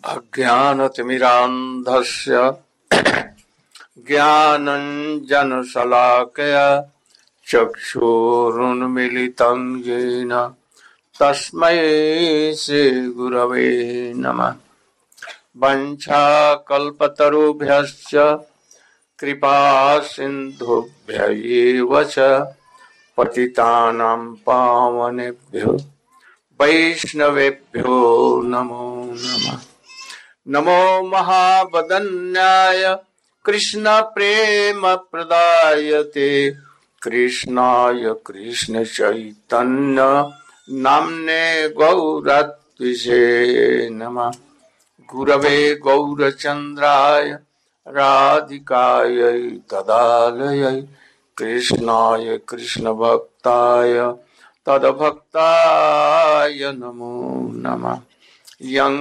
अज्ञानतिमिरान्धस्य ज्ञानञ्जनशलाकया चक्षुरुन्मीलितं येन तस्मै श्रीगुरवे नमः। वञ्चाकल्पतरुभ्यश्च कृपासिन्धुभ्यैव च पतितानां पावनेभ्यो वैष्णवेभ्यो नमो नमः। नमो महावदन्याय कृष्णप्रेमप्रदायते कृष्णाय कृष्णचैतन्य नाम्ने गौरत्विषे नमः। गुरवे गौरचन्द्राय राधिकायै तदालयै कृष्णाय कृष्णभक्ताय तद्भक्ताय नमो नमः। यं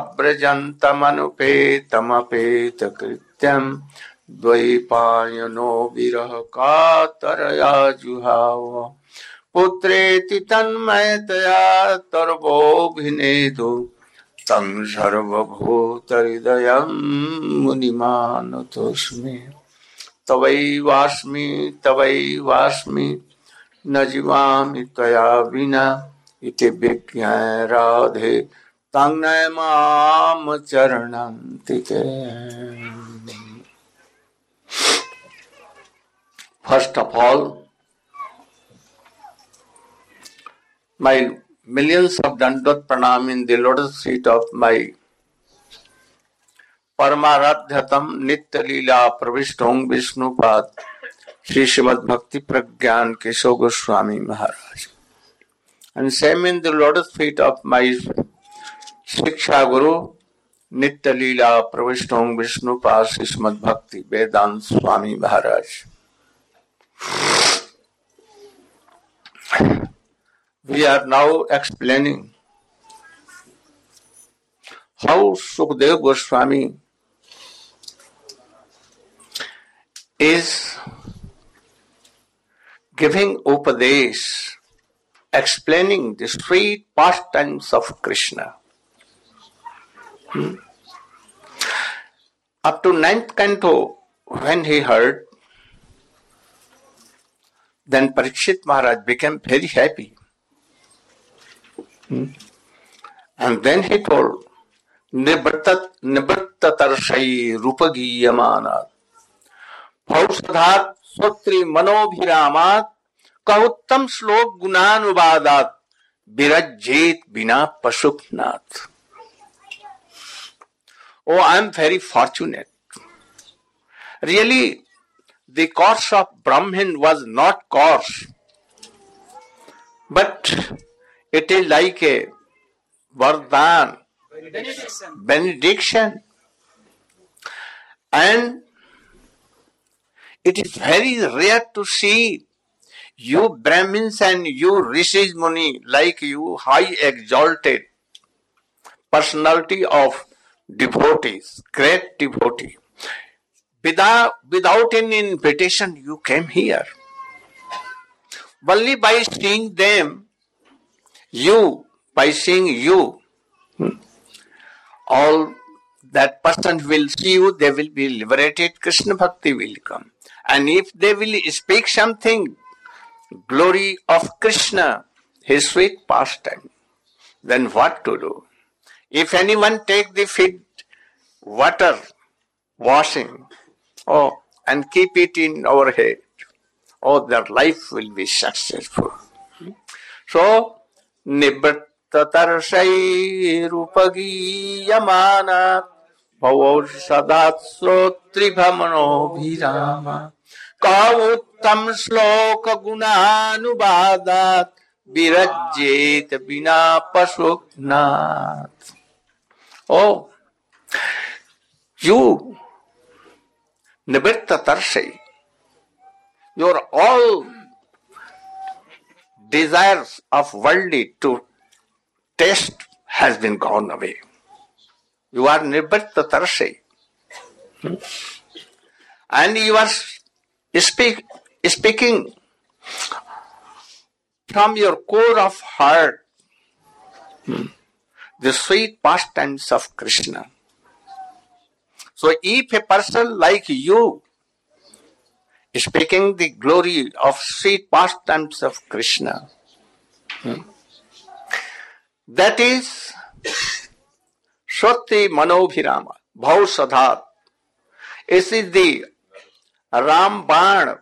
प्रव्रजन्तमनुपेतमपेतकृत्यं द्वैपायनो विरह कातरया जुहाव पुत्रेति तन्मयतया तर्वोऽभिनेदु तं सर्वभूतहृदयं मुनिमानतोऽस्मि। तवैवास्मि न जीवामि त्वया विना इति विज्ञाय राधे तन्नय माम चरणन्तिके। First of all, my millions of dandot pranam in the lotus feet of my Paramaradhyatam Nitya Leela Pravishthong Vishnupad Shri Srimad Bhakti Pragyan Keshav Goswami Maharaj. And same in the lotus feet of my Shiksha Guru Nitya Leela Pravishthong Vishnupad Shri Srimad Bhakti Vedanta Swami Maharaj. We are now explaining how Sukadeva Goswami is giving Upadesh, explaining the sweet pastimes of Krishna. Up to 9th canto, when he heard, then Parikshit Maharaj became very happy. And then he told, Nibrattatarshai Rupagiyamanat Bhausadhat Sotri Manobhiramat Kahuttam Slok Gunanubadat Birajjet Bina Pasupnath. Oh, I am very fortunate. Really, the course of Brahmin was not course, but it is like a Vardhan, benediction. And it is very rare to see you Brahmins and you Rishis Muni, like you high exalted personality of devotees, great devotee. Without any invitation, you came here. Only by seeing them, by seeing you, all that person will see you, they will be liberated, Krishna Bhakti will come. And if they will speak something, glory of Krishna, his sweet pastime, then what to do? If anyone take the feet, water, washing, and keep it in our head, their life will be successful. So, Nibrattatarshai Rupagiyamana Bhavasadat Sotribhamano Bhirama Kavuttam Sloka Gunanubadat Birajjet Bina Pasuknath. Oh, you Nibrattatarshai, your all desires of worldly to taste has been gone away. You are Nibrattatarshai. And you are speaking from your core of heart the sweet pastimes of Krishna. So if a person like you speaking the glory of sweet pastimes of Krishna, that is Shruti Manobhirama, Bhausadhat. This is the Ramban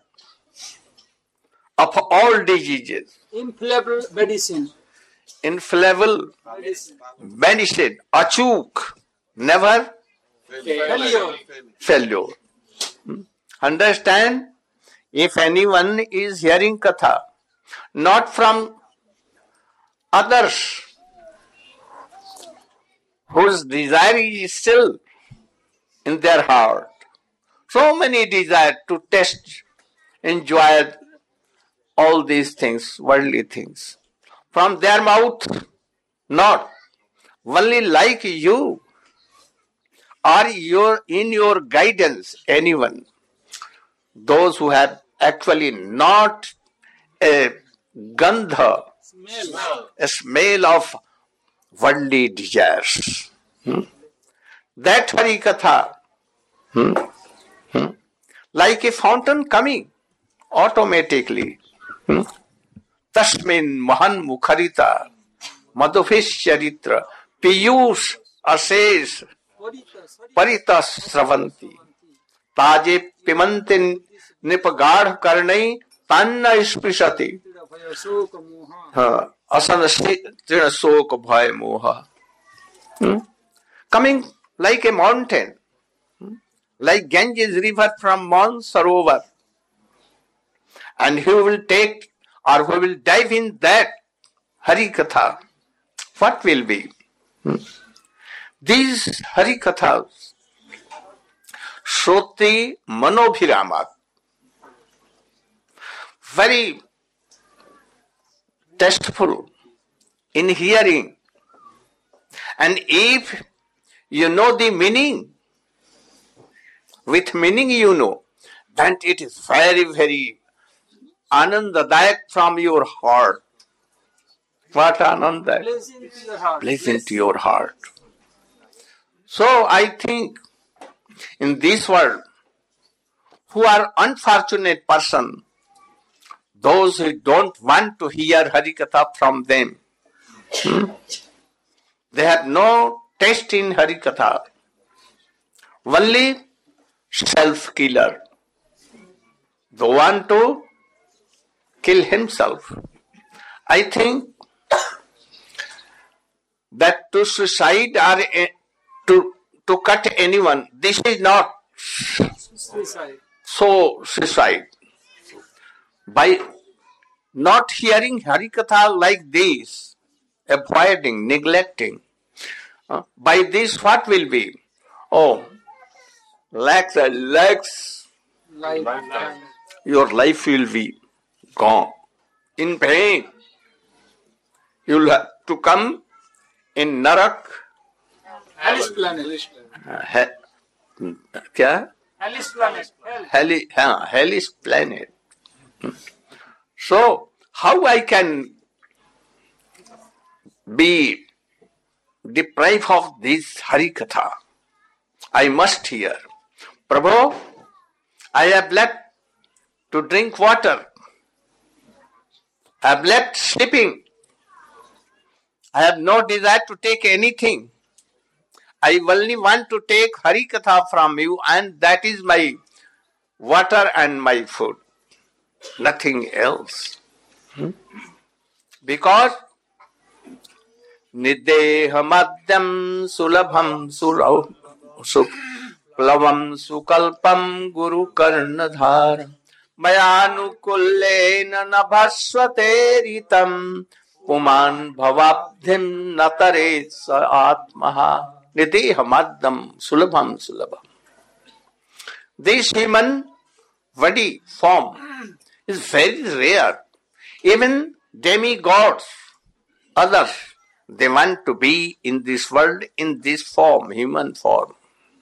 of all diseases. Infallible medicine. Infallible medicine. Achuk. Never failure. Understand? If anyone is hearing Katha, not from others, whose desire is still in their heart, so many desire to taste, enjoy all these things, worldly things. From their mouth, not. Only like you, or in your guidance, anyone. Those who have actually not a gandha, a smell of worldly desires. That Hari Katha, like a fountain coming automatically. Tasmin Mahan Mukharita Madhufish Charitra Piyush Ases Parita Sravanti Taje Pimantin Nipagad Karnai Tanna Ispishati Asana Trina Sok Bhai Moha. Coming like a mountain, like Ganges river from Mount Sarovar, and who will take or who will dive in that Hari Katha, what will be? These Hari Kathas, Shruti Manobhirama, very tasteful in hearing, and if you know the meaning, with meaning you know, then it is very, very Anandadayak from your heart. What Ananda? Pleasant to your heart. So I think in this world, who are unfortunate person, those who don't want to hear Harikatha from them, they have no taste in Harikatha. Only self-killer. They want to kill himself. I think that to suicide or to cut anyone, this is not so suicide. By not hearing Harikatha like this, avoiding, neglecting, by this what will be? Oh, lakhs and lakhs, your life will be gone. In pain, you will have to come in Narak. Hellish planet. क्या? Hellish planet. Hellish planet. So, how I can be deprived of this Harikatha? I must hear. Prabhu, I have left to drink water. I have left sleeping. I have no desire to take anything. I only want to take Harikatha from you, and that is my water and my food. Nothing else. Because Nideha Madhyam Sulabham Suplavam Sukalpam Guru Karnadhara Mayanukullena Nabhasvate Ritam Puman Bhavabdhim Natare Sa Atmaha Nideha Madhyam Sulabham. This human body form is very rare. Even demigods, others, they want to be in this world in this form, human form.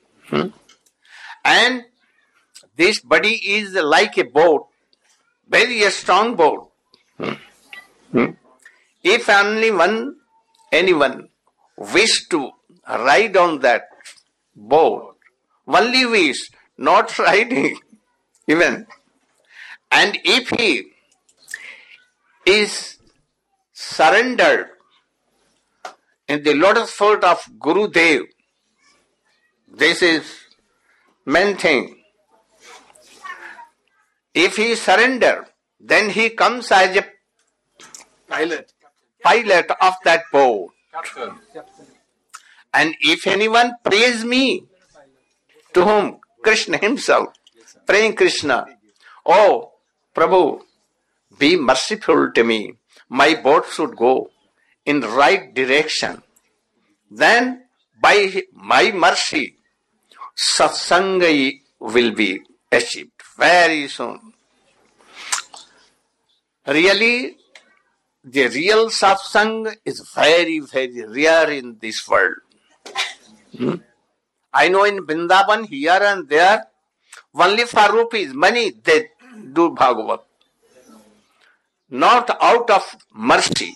And this body is like a boat, very strong boat. If anyone wish to ride on that boat, only wish, not writing even. And if he is surrendered in the lotus foot of Guru Dev, this is main thing. If he surrender, then he comes as a pilot of that boat. And if anyone praise me, to whom? Krishna himself, praying Krishna, oh Prabhu, be merciful to me. My boat should go in right direction. Then by my mercy, satsanga will be achieved very soon. Really, the real satsang is very, very rare in this world. I know in Vrindavan, here and there, only for rupees, money, they do Bhagavat. Not out of mercy.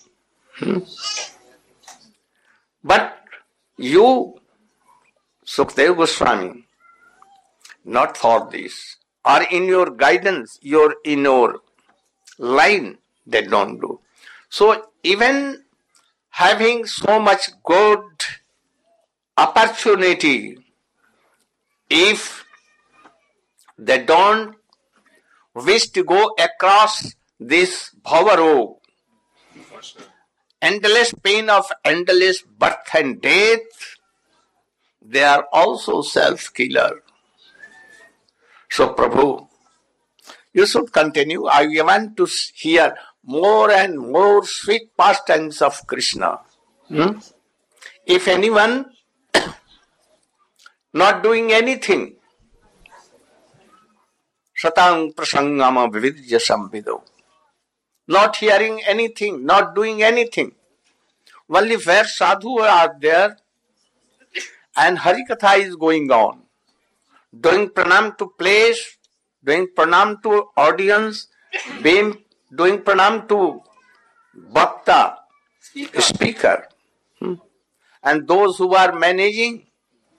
But you, Sukadeva Goswami, not for this. Or in your guidance, in your line, they don't do. So even having so much good opportunity, if they don't wish to go across this bhavarog, endless pain of endless birth and death, they are also self-killer. So Prabhu, you should continue. I want to hear more and more sweet pastimes of Krishna. If anyone not doing anything, satang prasangama vividya samvido, not hearing anything, not doing anything, only where sadhu are there and Harikatha is going on, doing pranam to place, doing pranam to audience, doing pranam to bhakta, speaker. And those who are managing,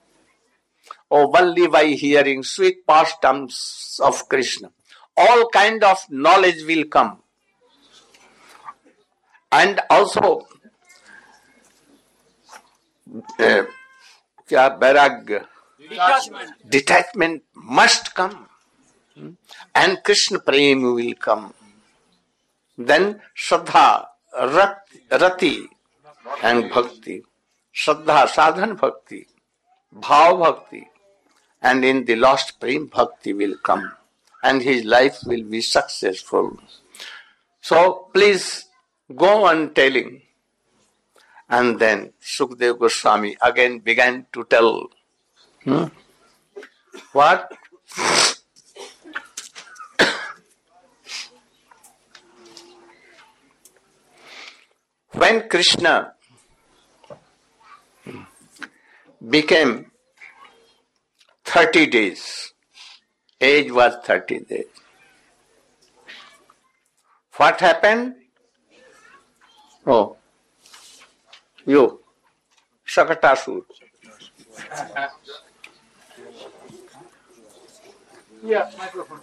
only by hearing sweet pastimes of Krishna, all kind of knowledge will come. And also, detachment must come. And Krishna Prem will come. Then Shraddha, Rati and Bhakti. Shraddha, Sadhan Bhakti, Bhav Bhakti. And in the last Prem Bhakti will come. And his life will be successful. So please go on telling. And then Sukadeva Goswami again began to tell. What? When Krishna became 30 days, age was 30 days. What happened? Oh, you, Shakatasur. Yeah, microphone.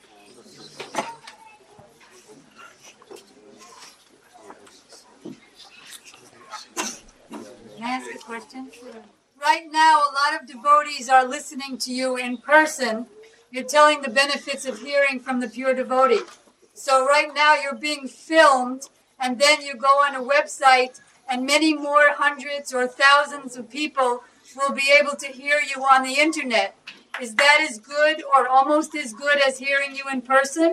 Can I ask a question? Right now, a lot of devotees are listening to you in person. You're telling the benefits of hearing from the pure devotee. So right now you're being filmed, and then you go on a website, and many more hundreds or thousands of people will be able to hear you on the internet. Is that as good or almost as good as hearing you in person?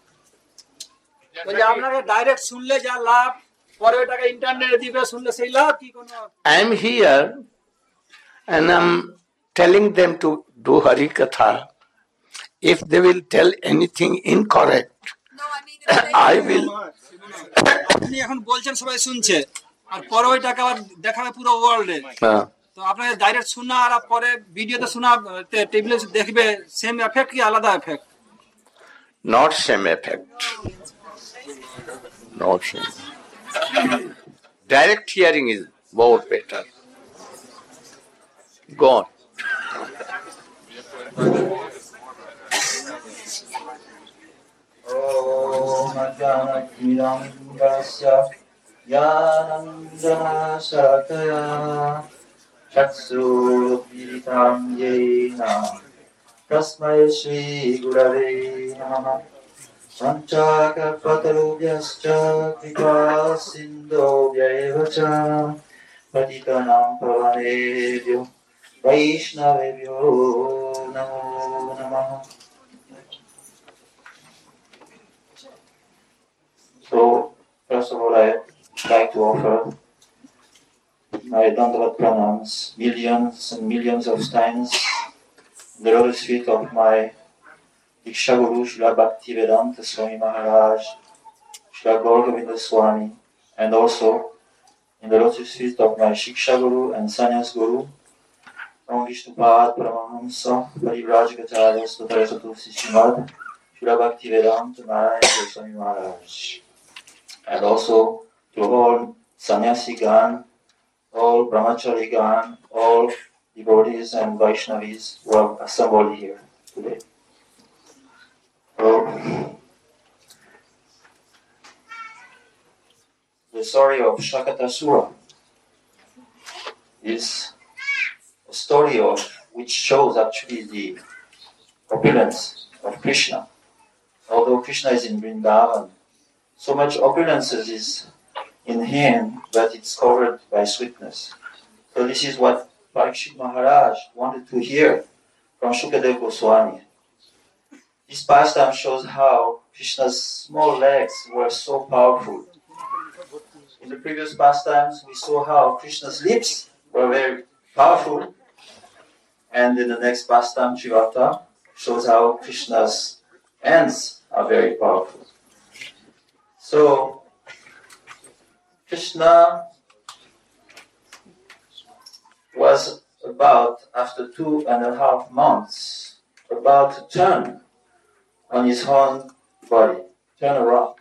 I am here and I'm telling them to do Harikatha. If they will tell anything incorrect, No, I mean, if they I will. আপনি এখন বলছেন সবাই শুনছে আর পরে ওই টাকা আবার দেখাবে পুরো ওয়ার্ল্ডে তো আপনাদের ডাইরেক্ট শোনা আর পরে ভিডিওতে শোনা টেবিলে দেখবে সেম এফেক্ট কি আলাদা effect Not same effect. Not same. Direct hearing is more better. Go on. Om Ajnana-timirandhasya Jnananjana-shalakaya Chakshurudilitam yena Tasmai Shri Gurave Namaha Panchakapatarubhyascha Kripa Sindhobhya cha Patitanam Pavanebhyo Vaishnavebhyo Namo Namaha. So, first of all, I'd like to offer my Dandavat Pranams millions and millions of times in the lotus feet of my Diksha Guru, Srila Bhaktivedanta Swami Maharaj, Srila Gaur Govinda Swami, and also in the lotus feet of my Shiksha Guru and Sannyas Guru, Om Vishnupad Paramahamsa Parivrajagacharya Sutaresatusi Srimad Srila Bhaktivedanta Narayana Swami Maharaj. And also to all Sannyasi Gan, all Brahmachari Gan, all devotees and Vaishnavis who have assembled here today. The story of Shakatasura is a story of which shows actually the opulence of Krishna. Although Krishna is in Vrindavan, so much opulence is in him that it's covered by sweetness. So this is what Parikshit Maharaj wanted to hear from Shukadeva Goswami. This pastime shows how Krishna's small legs were so powerful. In the previous pastimes, we saw how Krishna's lips were very powerful. And in the next pastime, Jivata, shows how Krishna's hands are very powerful. So, Krishna was about, after 2.5 months, about to turn on his own body, turn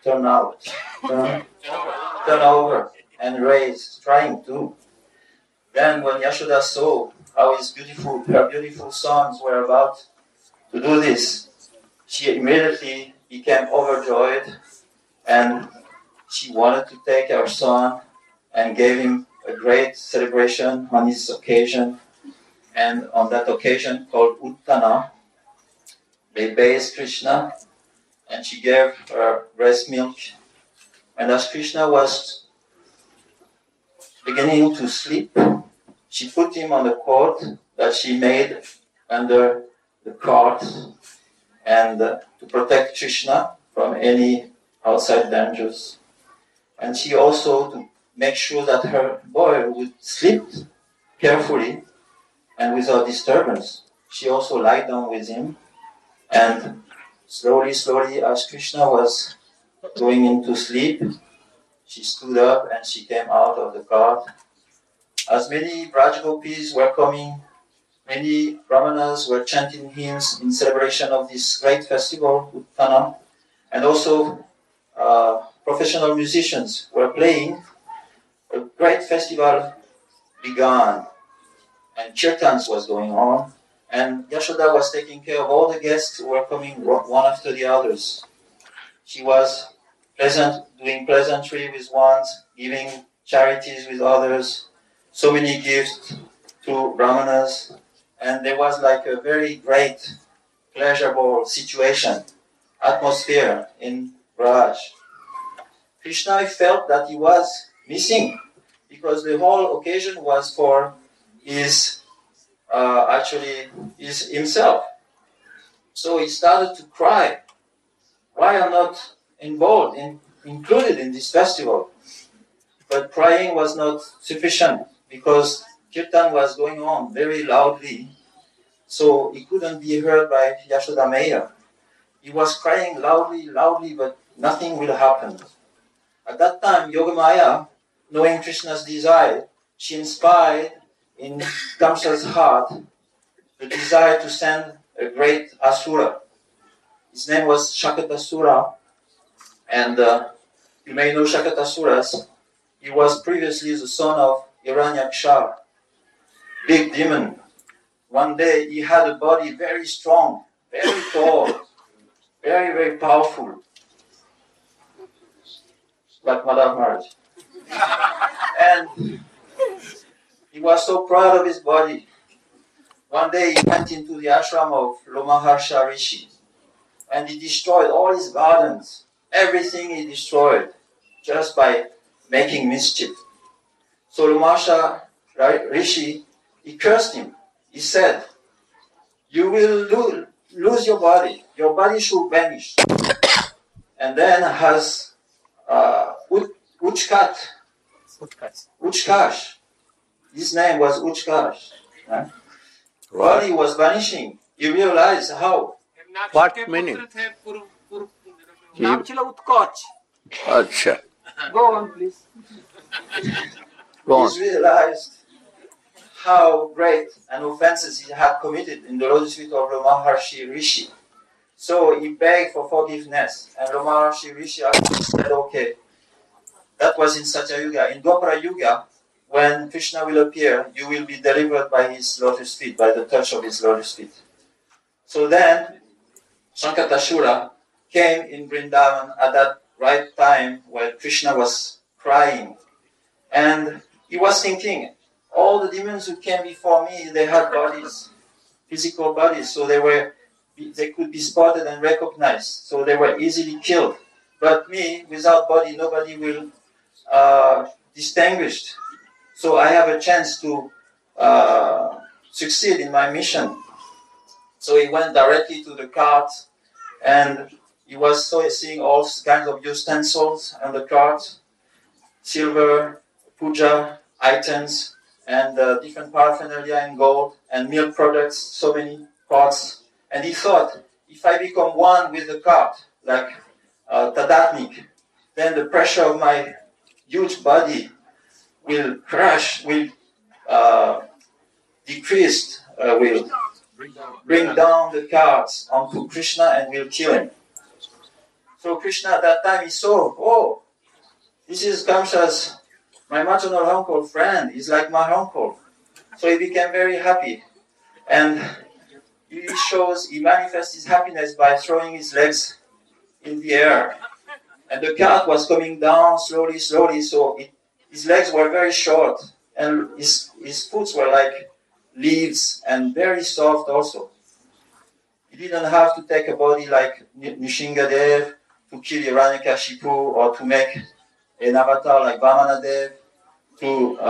over and raise, trying to. Then when Yashoda saw how her beautiful sons were about to do this, she immediately became overjoyed and she wanted to take her son and gave him a great celebration on his occasion. And on that occasion called Uttana, they bathed Krishna and she gave her breast milk. And as Krishna was beginning to sleep, she put him on the cord that she made under the cart and to protect Krishna from any outside dangers. And she also, to make sure that her boy would sleep carefully and without disturbance, she also lied down with him. And slowly, as Krishna was going into sleep, she stood up and she came out of the cart. As many Braj-gopis were coming, many Brahmanas were chanting hymns in celebration of this great festival, Uttana, and also professional musicians were playing. A great festival began, and kirtans was going on, and Yashoda was taking care of all the guests who were coming one after the others. She was doing pleasantry with ones, giving charities with others, so many gifts to Brahmanas, and there was like a very great, pleasurable situation, atmosphere in Braj. Krishna felt that he was missing because the whole occasion was for himself. So he started to cry. Why am I not included in this festival? But crying was not sufficient because kirtan was going on very loudly. So he couldn't be heard by Yashoda Maya. He was crying loudly, but nothing will happen. At that time, Yogamaya, knowing Krishna's desire, she inspired in Kamsa's heart the desire to send a great asura. His name was Shakatasura, and you may know Shakatasuras. He was previously the son of Hiranyaksha, big demon, one day he had a body very strong, very tall, very, very powerful, like Madhav Maharaj. And he was so proud of his body. One day he went into the ashram of Lomaharsha Rishi and he destroyed all his gardens. Everything he destroyed just by making mischief. So Lomaharsha Rishi, he cursed him. He said, "You will lose your body. Your body should vanish." And then has Utkash. His name was Utkash. While he was vanishing, he realized how. What meaning? নাম ছিল উৎকচ। Acha. Go on, please. Go on. He realized how great an offenses he had committed in the lotus feet of Lomaharshi Rishi. So he begged for forgiveness, and Lomaharshi Rishi actually said, "Okay." That was in Satya Yuga. In Dwapara Yuga, when Krishna will appear, you will be delivered by his lotus feet, by the touch of his lotus feet. So then, Shankatashura came in Vrindavan at that right time where Krishna was crying. And he was thinking, all the demons who came before me, they had bodies, physical bodies, so they could be spotted and recognized, so they were easily killed. But me, without body, nobody will distinguish. So I have a chance to succeed in my mission. So he went directly to the cart, and he was seeing all kinds of utensils on the cart, silver, puja items, and different paraphernalia in gold, and milk products, so many pots. And he thought, if I become one with the cart, like Tadatnik, then the pressure of my huge body will crash, will decrease, will bring down the carts onto Krishna and will kill him. So Krishna at that time he saw, oh, this is Kamsa's, my maternal uncle friend, he's like my uncle. So he became very happy. And he manifests his happiness by throwing his legs in the air. And the cart was coming down slowly, so his legs were very short, and his foot were like leaves and very soft also. He didn't have to take a body like Nishingadev to kill Hiranyakashipu or to make an avatar like Vamanadev to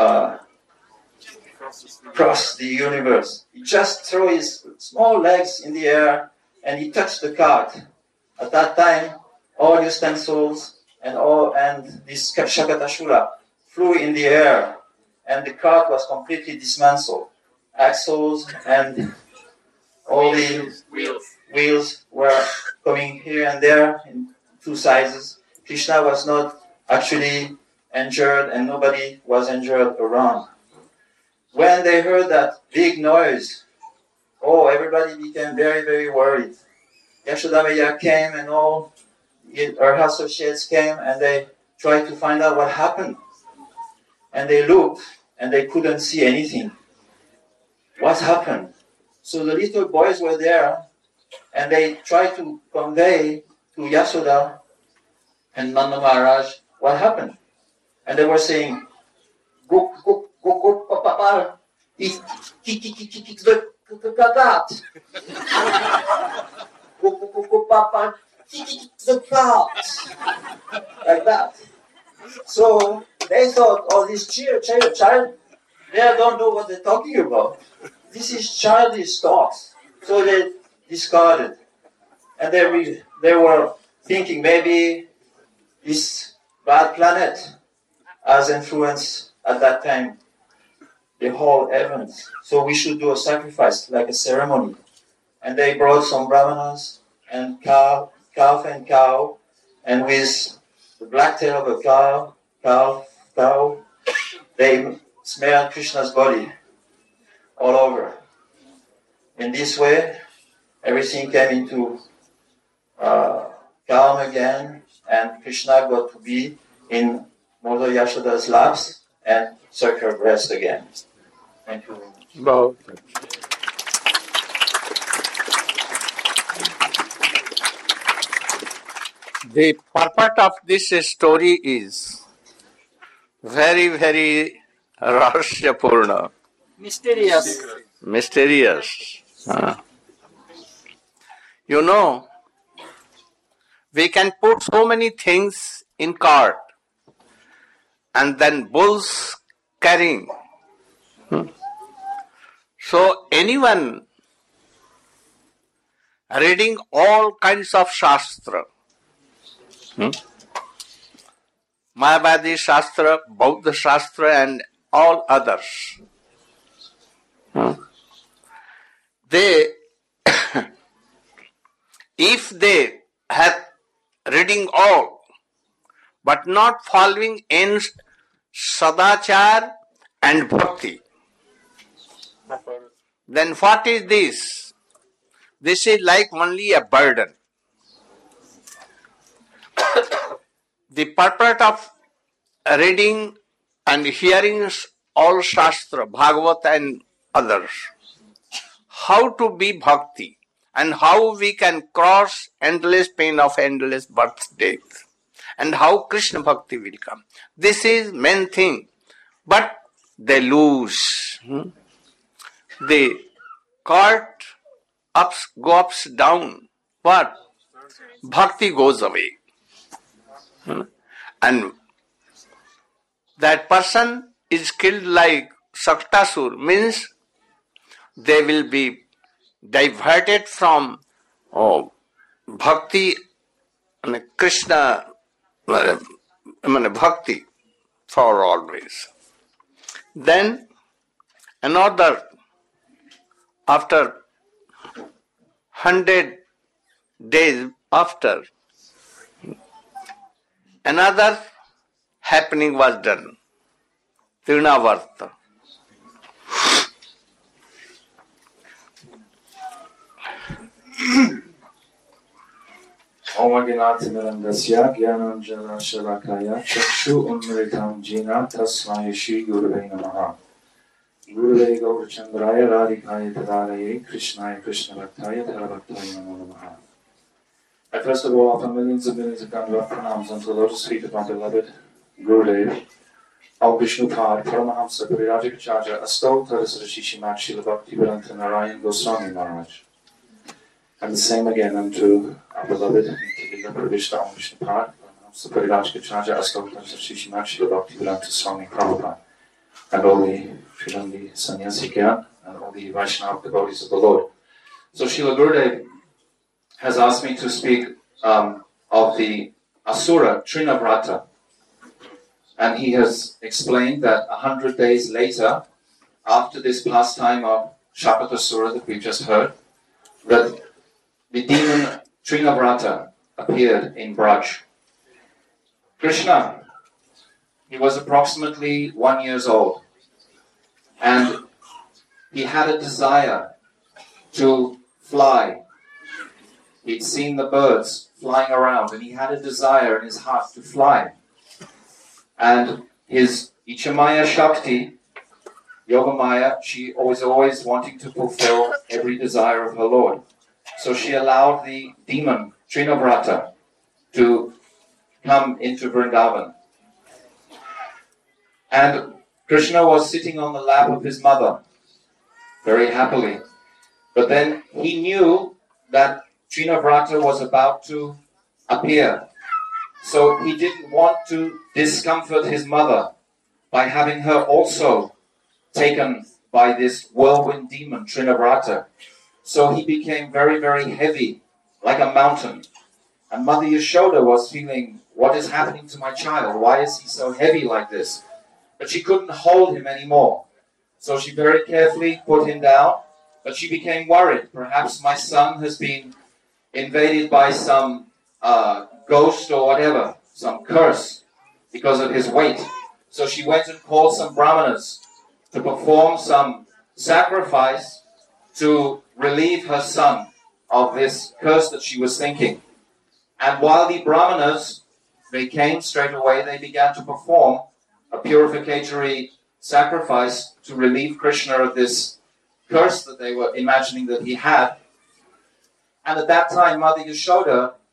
cross the universe. He just threw his small legs in the air and he touched the cart. At that time, all utensils and this Shakatashula flew in the air, and the cart was completely dismantled. Axles and all the wheels were coming here and there in two sizes. Krishna was not actually injured, and nobody was injured around. When they heard that big noise, everybody became very, very worried. Yashoda Maya came, and all her associates came, and they tried to find out what happened. And they looked, and they couldn't see anything. What happened? So the little boys were there, and they tried to convey to Yashoda and Nanda Maharaj what happened. And they were saying, go, papa, kick the cat. Go, papa, kick the cat. Like that. So they thought, this child, they don't know what they're talking about. This is childish thoughts. So they discarded. And they were thinking maybe this bad planet has influenced at that time the whole heavens. So we should do a sacrifice, like a ceremony. And they brought some brahmanas and calf and cow, and with the black tail of a cow, they smeared Krishna's body all over. In this way, everything came into calm again, and Krishna got to be in Mother Yashoda's laps and suck her breast again. Thank you. Wow. The purport of this story is very, very rahasyapurna, mysterious. You know, we can put so many things in cart and then bulls carrying. So anyone reading all kinds of Shastra, Mayavadi Shastra, Bauddha Shastra and all others, they, if they have reading all, but not following in sadachar and bhakti, then what is this? This is like only a burden. The purpose of reading and hearing all Shastra, Bhagavat and others, how to be bhakti and how we can cross endless pain of endless birth, death, and how Krishna bhakti will come. This is main thing. But they lose. The cart go ups, down. What? Bhakti goes away. And that person is killed like Saktasur, means they will be diverted from bhakti, Krishna, bhakti for always. Then another, after 100 days after, another happening was done. Trinavarta. Om Agnatimirandasya Gyananjana Shalakaya Chakshu Unmritam Jina Tasmai Shri Guruvai Namaha. Guruvai Gaurachandraya Radhikaya Tadalaye Krishnaya Krishna Bhaktaya Tharabhaktaya Namo Namaha. I first of all offer millions of Gandhava pranams unto the lotus feet of my beloved Gurudev, our Vishnupad, Paramahamsa, Parirajikacharya, Astau Tarasarashishi Mat Srila Bhaktivedanta Narayan Goswami Maharaj. And the same again unto our beloved Nikila Pravishta Om Vishnupad, Paramahamsa, Parirajikacharya, Astau Tarasarashishi Mat Srila Bhaktivedanta Swami Prabhupada, and all the Srilandi Sannyasikan, and all the Vaishnava devotees of the Lord. So Srila Gurudev has asked me to speak of the Asura Trinavrata. And he has explained that 100 days later, after this pastime of Shapatasura that we've just heard, that the demon Trinavrata appeared in Braj. Krishna, he was approximately 1 year old, and he had a desire to fly. He'd seen the birds flying around, and he had a desire in his heart to fly. And his Ichamaya Shakti, Yogamaya, she was always wanting to fulfill every desire of her Lord. So she allowed the demon Trinavrata to come into Vrindavan. And Krishna was sitting on the lap of his mother, very happily. But then he knew that Trinavrata was about to appear. So he didn't want to discomfort his mother by having her also taken by this whirlwind demon, Trinavrata. So he became very, very heavy, like a mountain. And Mother Yashoda was feeling, what is happening to my child? Why is he so heavy like this? But she couldn't hold him anymore. So she very carefully put him down, but she became worried. Perhaps my son has been invaded by some ghost or whatever, some curse, because of his weight. So she went and called some brahmanas to perform some sacrifice to relieve her son of this curse that she was thinking. And while the brahmanas, they came straight away, they began to perform a purificatory sacrifice to relieve Krishna of this curse that they were imagining that he had. And at that time, Mother Yashoda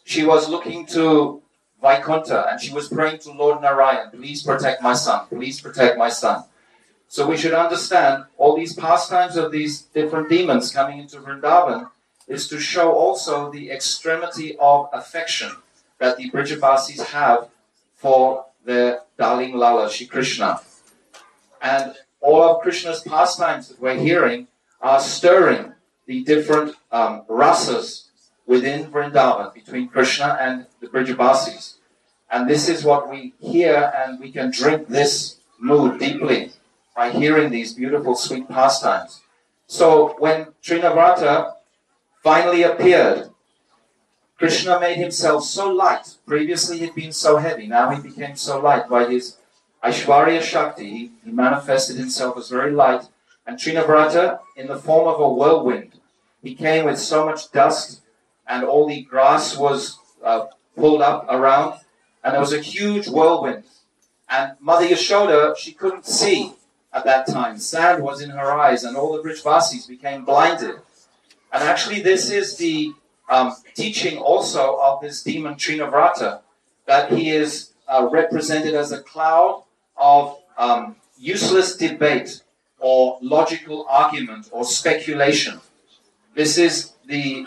she was looking to Vaikuntha and she was praying to Lord Narayan, please protect my son, please protect my son. So we should understand all these pastimes of these different demons coming into Vrindavan is to show also the extremity of affection that the Brijabasis have for their darling Lala, Shri Krishna. And all of Krishna's pastimes that we're hearing are stirring the different rasas within Vrindavan, between Krishna and the Brijabasis. And this is what we hear, and we can drink this mood deeply by hearing these beautiful sweet pastimes. So when Trinavrata finally appeared, Krishna made himself so light. Previously he'd been so heavy, now he became so light by his Aishwarya Shakti. He manifested himself as very light. And Trinavrata, in the form of a whirlwind, he came with so much dust, and all the grass was pulled up around, and there was a huge whirlwind. And Mother Yashoda, she couldn't see at that time. Sand was in her eyes, and all the Brijvasis became blinded. And actually this is the teaching also of this demon Trinavrata, that he is represented as a cloud of useless debate or logical argument or speculation. This is the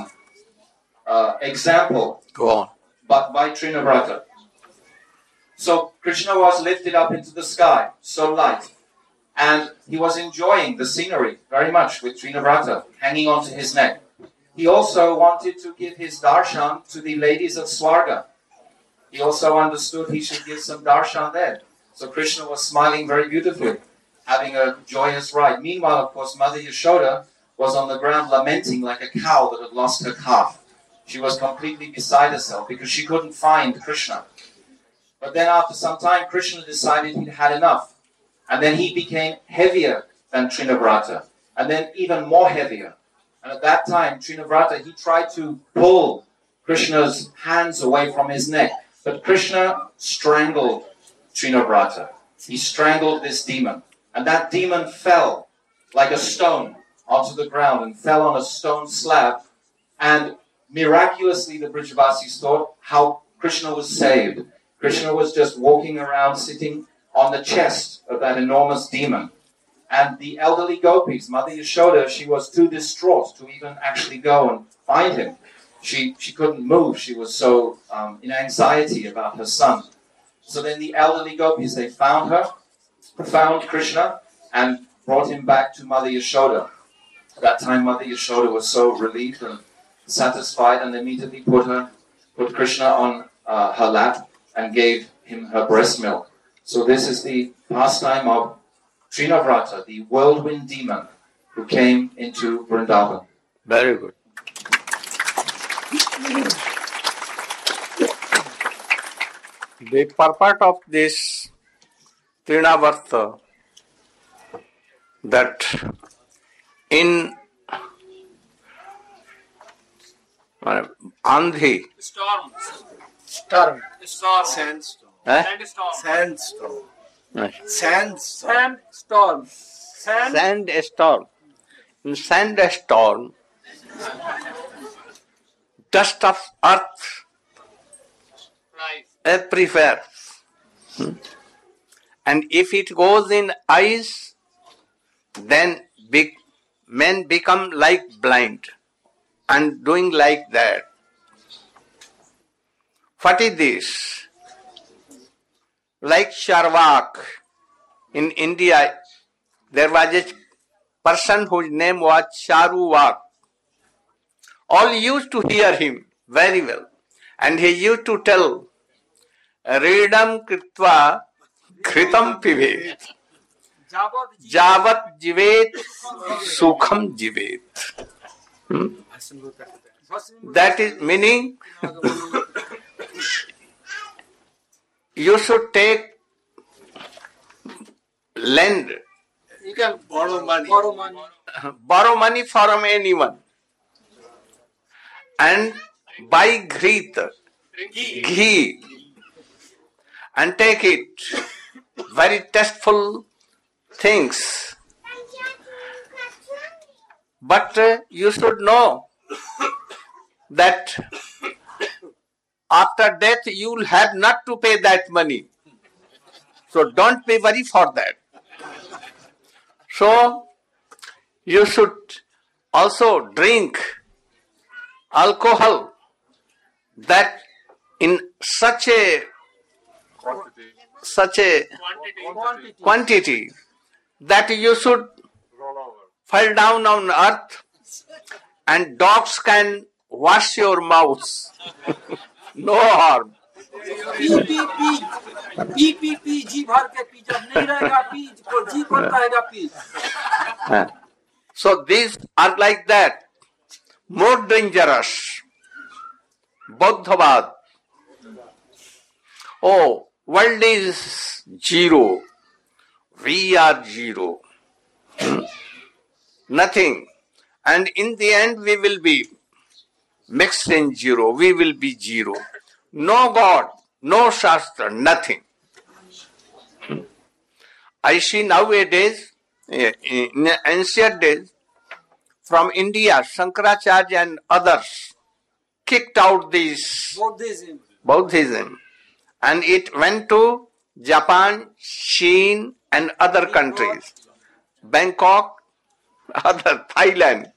example but by Trinavrata. So Krishna was lifted up into the sky, so light, and he was enjoying the scenery very much with Trinavrata hanging onto his neck. He also wanted to give his darshan to the ladies of Swarga. He also understood he should give some darshan there. So Krishna was smiling very beautifully, having a joyous ride. Meanwhile, of course, Mother Yashoda was on the ground lamenting like a cow that had lost her calf. She was completely beside herself because she couldn't find Krishna. But then after some time, Krishna decided he'd had enough. And then he became heavier than Trinavrata, and then even more heavier. And at that time, Trinavrata, he tried to pull Krishna's hands away from his neck. But Krishna strangled Trinavrata. He strangled this demon. And that demon fell like a stone onto the ground and fell on a stone slab. And miraculously, the Brijavasis thought how Krishna was saved. Krishna was just walking around, sitting on the chest of that enormous demon. And the elderly gopis, Mother Yashoda, she was too distraught to even actually go and find him. She couldn't move. She was so in anxiety about her son. So then the elderly gopis, they found her, found Krishna, and brought him back to Mother Yashoda. At that time, Mother Yashoda was so relieved and satisfied, and immediately put Krishna on her lap and gave him her breast milk. So this is the pastime of Trinavrata, the whirlwind demon who came into Vrindavan. Very good. The purport of this Trinavarta, that in Andhi, Storm. Sandstorm. Sandstorm. Sandstorm. Sandstorm. In sandstorm, dust of earth prefers. And if it goes in eyes, then men become like blind and doing like that. What is this? Like Charvak. In India, there was a person whose name was Charuvak. All used to hear him very well. And he used to tell, Redam kritva kritam pivet. Javat jivet sukham jivet. That is meaning you should take lend. You can borrow money. Borrow money from anyone. And buy ghee. And take it. Very tasteful things. But you should know that after death you will have not to pay that money. So don't be worried for that. So you should also drink alcohol that in such a quantity that you should fall down on earth and dogs can wash your mouth. No harm. So these are like that. More dangerous. Buddhavad. Oh, world is zero. We are zero. Nothing. And in the end we will be mixed in zero. We will be zero. No God, no Shastra, nothing. I see nowadays, in ancient days, from India, Shankaracharya and others kicked out this Buddhism. And it went to Japan, China and other countries. Bangkok, other Thailand.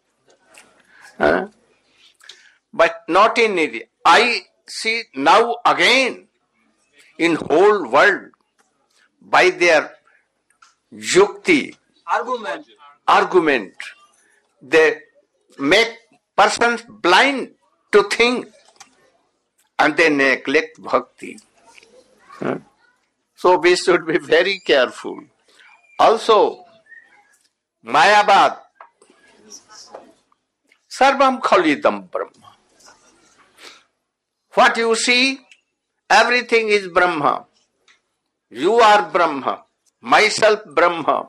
But not in India. I see now again in whole world by their yukti, argument, they make persons blind to think and they neglect bhakti. So we should be very careful. Also, Mayavad, Sarvam Khalidam Brahma. What you see, everything is Brahma. You are Brahma. Myself Brahma.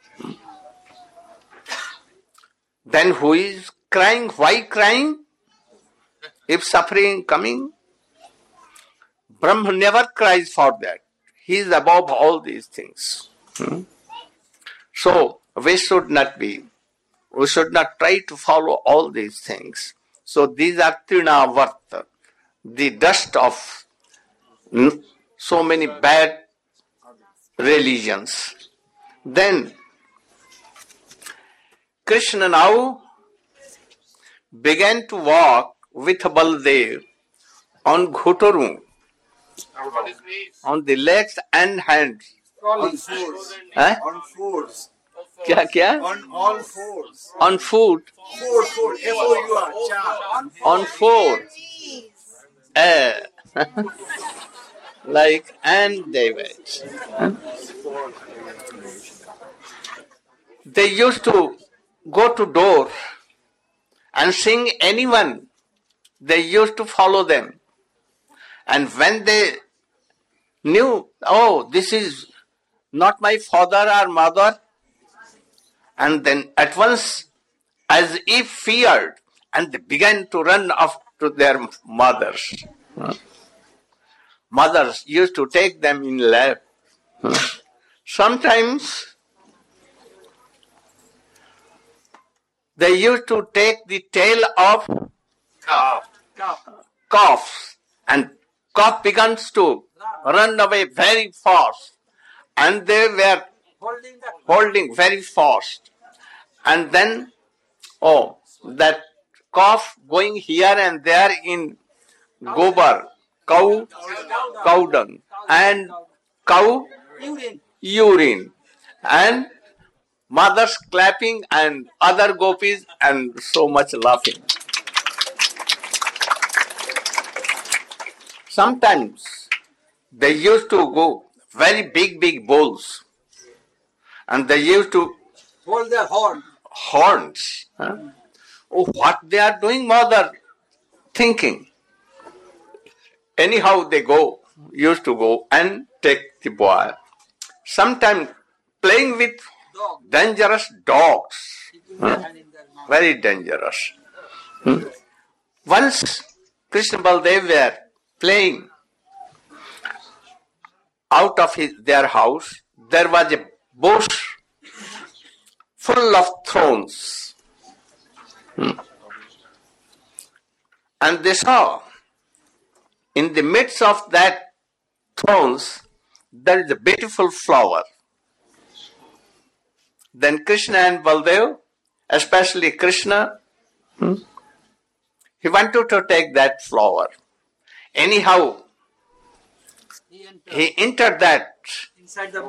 Then who is crying? Why crying? If suffering coming, Brahma never cries for that. He is above all these things. So we should not try to follow all these things. So these are trinavarta, the dust of so many bad religions. Then Krishna now began to walk with Baldev on Ghotaru, on the legs and hands. On fours. Huh? On fours. Kya? On all fours. On foot. Four. F-O-U-R. Cha. On four. Like and David. They used to go to door and sing anyone. They used to follow them. And when they knew, oh, this is not my father or mother, and then at once, as if feared, and they began to run off to their mothers. Mothers used to take them in lap. Sometimes they used to take the tail of calf, and calf begins to run away very fast, and they were holding very fast, and then that calf going here and there in gobar, cow dung, and cow urine, and mothers clapping and other gopis and so much laughing. Sometimes they used to go very big bowls, and they used to hold their horns. Oh, what they are doing, mother? Thinking. Anyhow, they used to go and take the boy. Sometimes playing with dangerous dogs. Very dangerous. Once Krishna Baldev were playing out of their house, there was a bush full of thorns. And they saw in the midst of that thorns, there is a beautiful flower. Then Krishna and Baldev, especially Krishna, he wanted to take that flower. Anyhow, he entered that inside the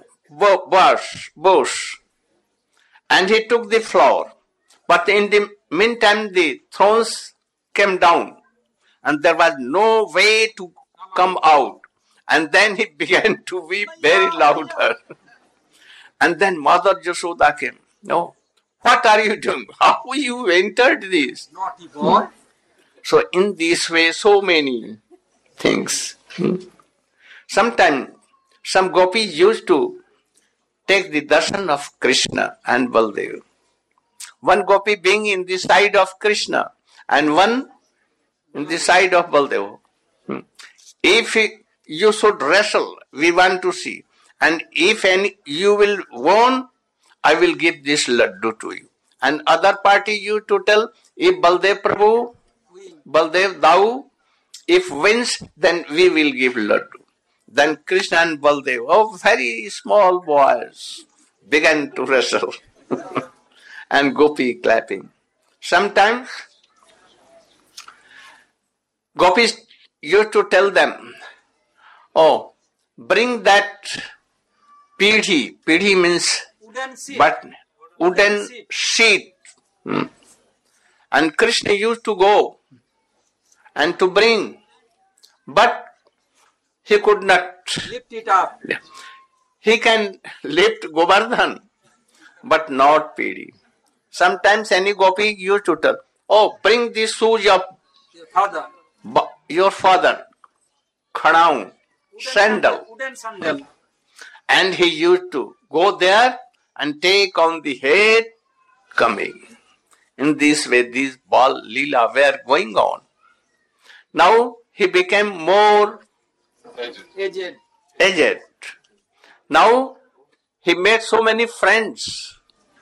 bush and he took the flower. But in the meantime, the thorns came down and there was no way to come out. And then he began to weep very louder. And then Mother Yashoda came. No, what are you doing? How you entered this? naughty boy. So in this way, so many things. Sometimes some gopis used to take the darshan of Krishna and Baldev. One gopi being in the side of Krishna and one in the side of Baldev. If you should wrestle, we want to see. And if you will won, I will give this laddu to you. And other party you to tell, if Baldev Prabhu, Baldev thou, if wins, then we will give laddu. Then Krishna and Baldev, very small boys, began to wrestle. And gopi clapping. Sometimes gopis used to tell them, bring that pidhi. Pidhi means wooden sheet. And Krishna used to go and to bring, but he could not Lift it up. He can lift Govardhan, but not pidhi. Sometimes any gopi used to tell, bring the shoes of Father. your father, khadaun, sandal. Wooden sandal. And he used to go there and take on the head coming. In this way, these ball lila were going on. Now he became more aged. Now he made so many friends.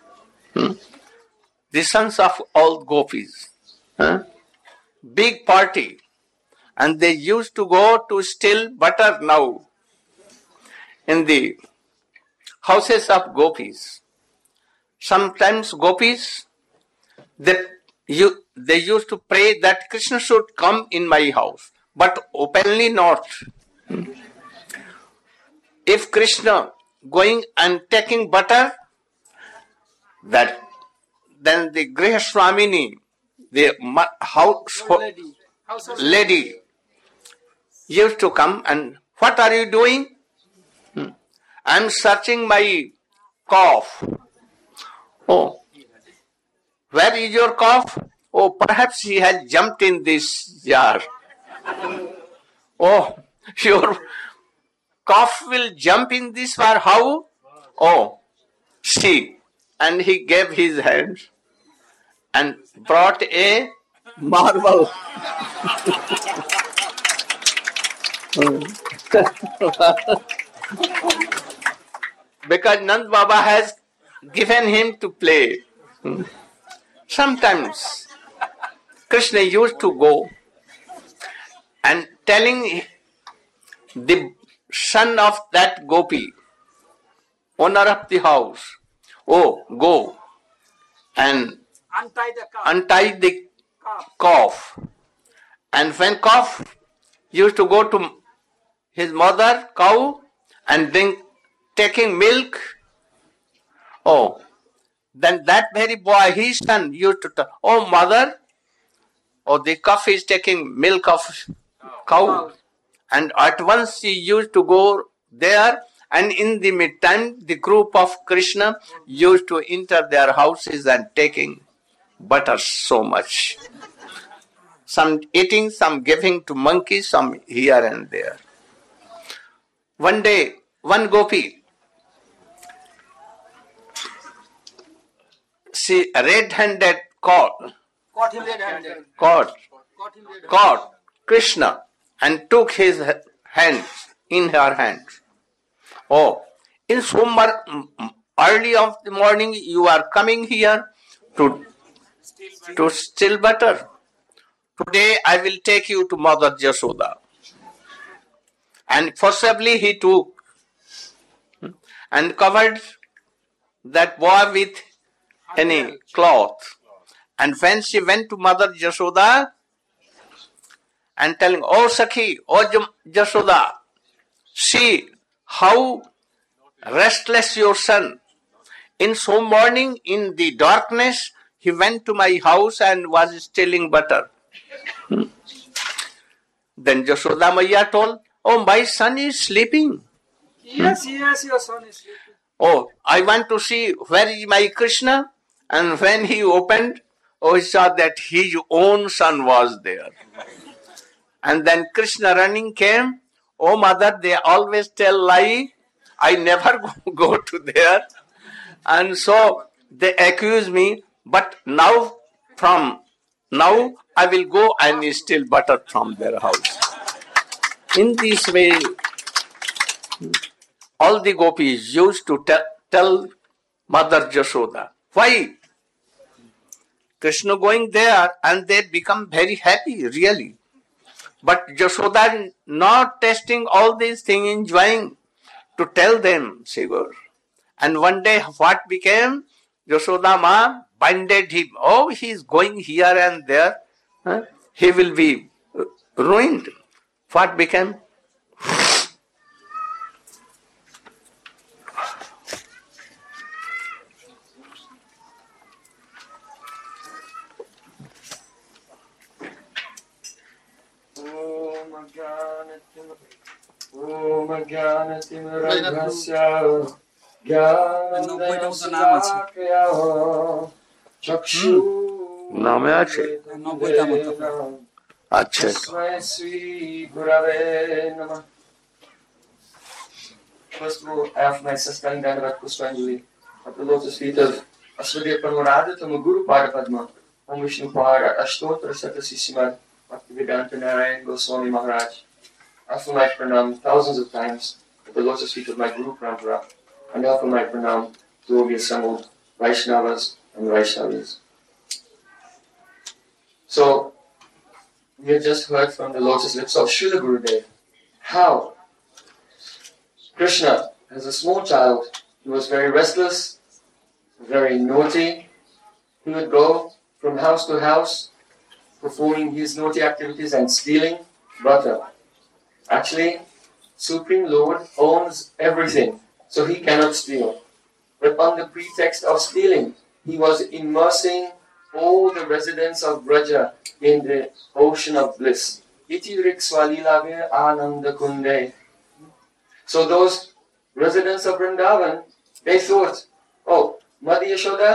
The sons of all gopis. Big party. And they used to go to steal butter now in the houses of gopis. Sometimes gopis, they used to pray that Krishna should come in my house, but openly not. If Krishna going and taking butter, then the Grihaswamini, the house lady, used to come and, what are you doing? I am searching my cough. Where is your cough? Perhaps he has jumped in this jar. Your cough will jump in this jar. How? See. And he gave his hands and brought a marble. Because Nand Baba has given him to play. Sometimes Krishna used to go and telling the son of that gopi, owner of the house, go and untie the calf. And when calf used to go to his mother, cow, and then taking milk, then that very boy, his son, used to tell, mother, the calf is taking milk of cow. And at once he used to go there, and in the meantime, the group of Krishna used to enter their houses and taking butter so much. Some eating, some giving to monkeys, some here and there. One day, one gopi, she red-handed caught Krishna and took his hands in her hands. In so early of the morning you are coming here to steal butter. Today I will take you to Mother Yashoda. And forcibly he took and covered that boy with any cloth. And when she went to Mother Jashoda and telling, "Oh Sakhi, oh Jashoda, see how restless your son. In so morning, in the darkness, he went to my house and was stealing butter." Then Jashoda Maiya told, "Oh, my son is sleeping. Yes, your son is sleeping. Oh, I want to see where is my Krishna." And when he opened, he saw that his own son was there. And then Krishna running came. "Oh, mother, they always tell lie. I never go to there." And so they accuse me. But now, from now, I will go and steal butter from their house. In this way, all the gopis used to tell Mother Jashoda. Why? Krishna going there and they become very happy, really. But Jashoda not tasting all these things, enjoying, to tell them, Sigur. And one day what became? Jashoda Ma binded him. Oh, he is going here and there. He will be ruined. What became? নামে আছে আচ্ছা First of all, I have my sister and Dhanavad Pushpanjali at the lotus feet of Aswadya Paramarada to Guru Pada Padma, Om Vishnu Pada Ashtotra Satasishimad Bhaktivedanta Narayan Goswami Maharaj. I offer my pranam thousands of times at the lotus feet of my Guru Parampara, and I offer my pranam to all the assembled Vaishnavas and Vaishnavis. So, we have just heard from the lotus lips of Srila Gurudev how Krishna, as a small child, he was very restless, very naughty. He would go from house to house, performing his naughty activities and stealing butter. Actually, Supreme Lord owns everything, so he cannot steal. But on the pretext of stealing, he was immersing all the residents of Braja in the ocean of bliss. Iti riksvalilave ananda kunde. So those residents of Vrindavan, they thought, oh, Mother Yashoda,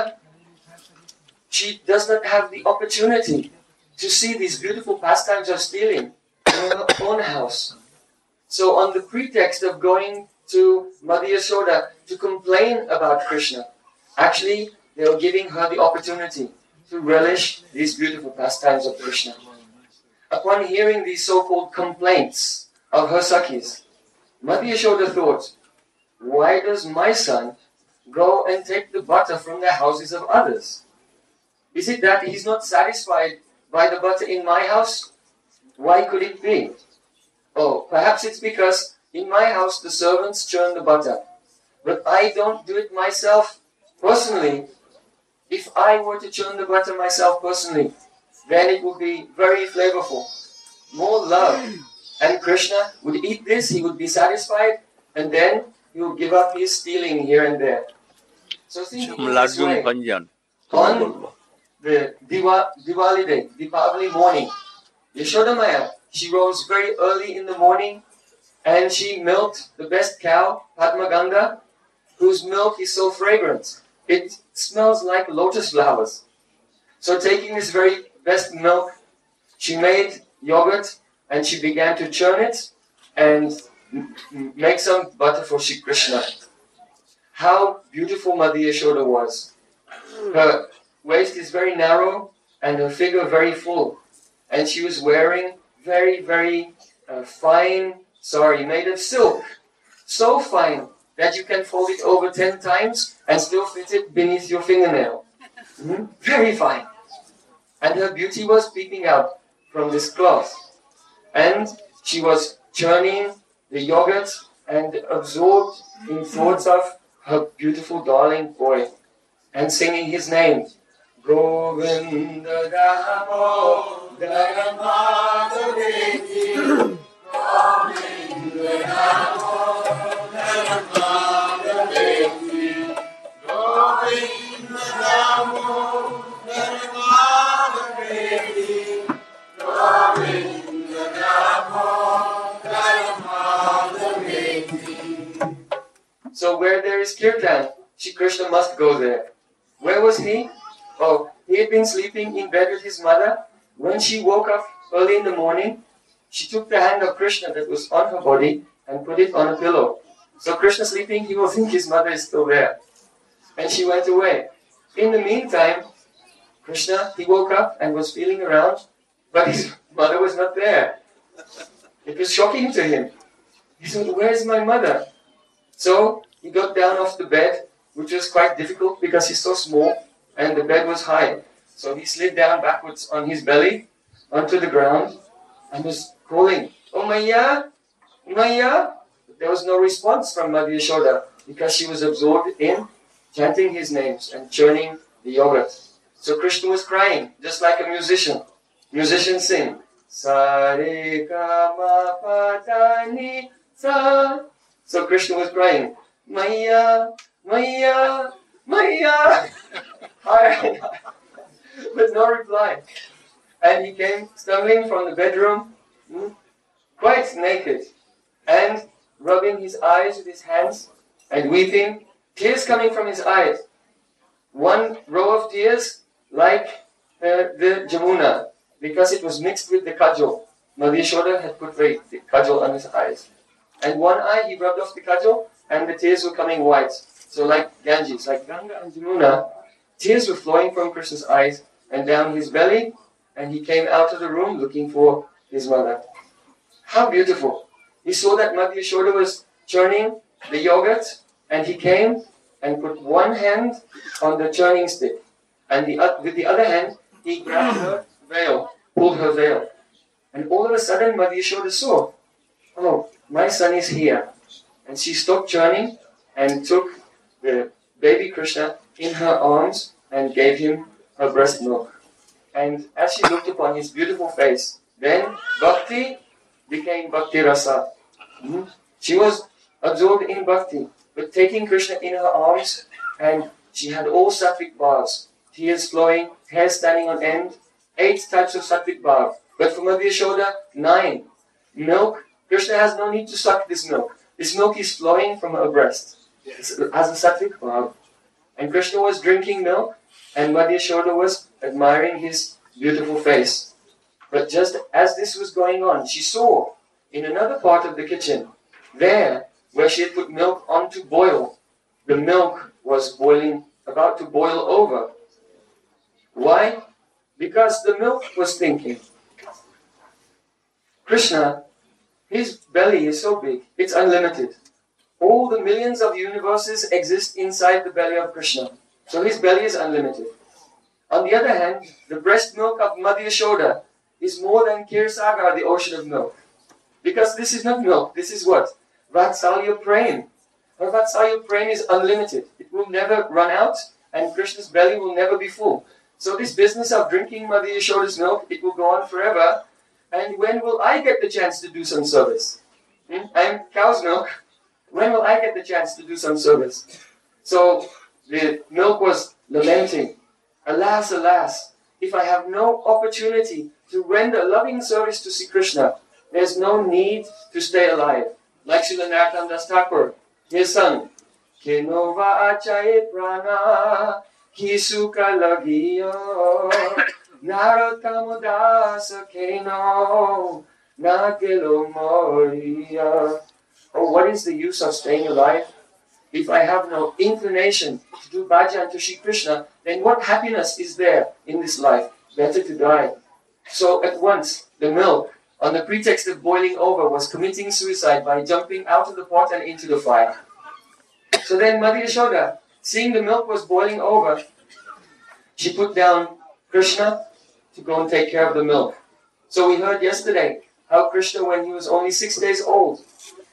she does not have the opportunity to see these beautiful pastimes of stealing in her own house. So on the pretext of going to Mother Yashoda to complain about Krishna, actually they were giving her the opportunity to relish these beautiful pastimes of Krishna. Upon hearing these so-called complaints of her Sakhis, Mother Yashoda thought, why does my son go and take the butter from the houses of others? Is it that he's not satisfied by the butter in my house? Why could it be? Oh, perhaps it's because in my house the servants churn the butter, but I don't do it myself personally. If I were to churn the butter myself personally, then it would be very flavorful, more love. And Krishna would eat this, he would be satisfied, and then he would give up his stealing here and there. So think in this way. On the Diwali day, Deepavali morning, Yashoda Maya, she rose very early in the morning and she milked the best cow, Padma Ganga, whose milk is so fragrant. It smells like lotus flowers. So taking this very best milk, she made yogurt and she began to churn it and make some butter for Shri Krishna. How beautiful Mother Yashoda was. Her waist is very narrow and her figure very full. And she was wearing very, very fine sari made of silk. So fine that you can fold it over 10 times and still fit it beneath your fingernail. Very fine. And her beauty was peeping out from this cloth. And she was churning the yogurt and absorbed in thoughts of her beautiful darling boy and singing his name. Govinda Damo Dharmadaveti Govinda Damo Dharmadaveti Govinda Damo Dharmadaveti Govinda Damo Dharmadaveti. So where there is kirtan, Shri Krishna must go there. Where was he? Oh, he had been sleeping in bed with his mother. When she woke up early in the morning, she took the hand of Krishna that was on her body and put it on a pillow. So Krishna sleeping, he will think his mother is still there. And she went away. In the meantime, Krishna, he woke up and was feeling around, but his mother was not there. It was shocking to him. He said, "Where's my mother?" So he got down off the bed, which was quite difficult because he's so small and the bed was high. So he slid down backwards on his belly onto the ground and was calling, "Oh Maya, Maya." But there was no response from Mother Yashoda because she was absorbed in chanting his names and churning the yogurt. So Krishna was crying, just like a musician. Musicians sing, "Sa re ga ma pa da ni sa." So Krishna was crying, "Maya, Maya, Maya." But no reply. And he came stumbling from the bedroom, quite naked, and rubbing his eyes with his hands and weeping, tears coming from his eyes. One row of tears like the Jamuna, because it was mixed with the kajal. Mother Yashoda had put the kajal on his eyes. And one eye he rubbed off the kajal and the tears were coming white. So like Ganges, like Ganga and Jamuna, tears were flowing from Krishna's eyes and down his belly, and he came out of the room looking for his mother. How beautiful. He saw that Mother Yashoda was churning the yogurt, and he came and put one hand on the churning stick, and with the other hand, he grabbed her veil, pulled her veil. And all of a sudden, Mother Yashoda saw, "Oh, my son is here." And she stopped churning and took the baby Krishna in her arms and gave him her breast milk. And as she looked upon his beautiful face, then Bhakti became Bhakti Rasa. She was absorbed in Bhakti, but taking Krishna in her arms, and she had all sattvic bhavs, tears flowing, hair standing on end, 8 types of sattvic bhav. But for Mother Yashoda, 9. Milk, Krishna has no need to suck this milk. This milk is flowing from her breast as a sattvic bhav. And Krishna was drinking milk, and Mother Yashoda was admiring his beautiful face. But just as this was going on, she saw in another part of the kitchen, there where she had put milk on to boil, the milk was boiling, about to boil over. Why? Because the milk was thinking. Krishna, his belly is so big, it's unlimited. All the millions of universes exist inside the belly of Krishna. So his belly is unlimited. On the other hand, the breast milk of Mother Yashoda is more than Kshirsagar, the ocean of milk. Because this is not milk, this is what? Vatsalya Prem. Her Vatsalya Prem is unlimited. It will never run out, and Krishna's belly will never be full. So this business of drinking Mother Yashoda's milk, it will go on forever. And when will I get the chance to do some service? I'm cow's milk. When will I get the chance to do some service? So the milk was lamenting. Alas, alas, if I have no opportunity to render loving service to Sri Krishna, there's no need to stay alive. Like Srila Narottam Das Thakur, he sung, Kenova achaye prana, kisuka lagiyo, Narottam Das keno, nakelo moriya. Oh, what is the use of staying alive? If I have no inclination to do bhajan to Sri Krishna, then what happiness is there in this life? Better to die. So at once, the milk, on the pretext of boiling over, was committing suicide by jumping out of the pot and into the fire. So then Mother Yashoda, seeing the milk was boiling over, she put down Krishna to go and take care of the milk. So we heard yesterday how Krishna, when he was only 6 days old,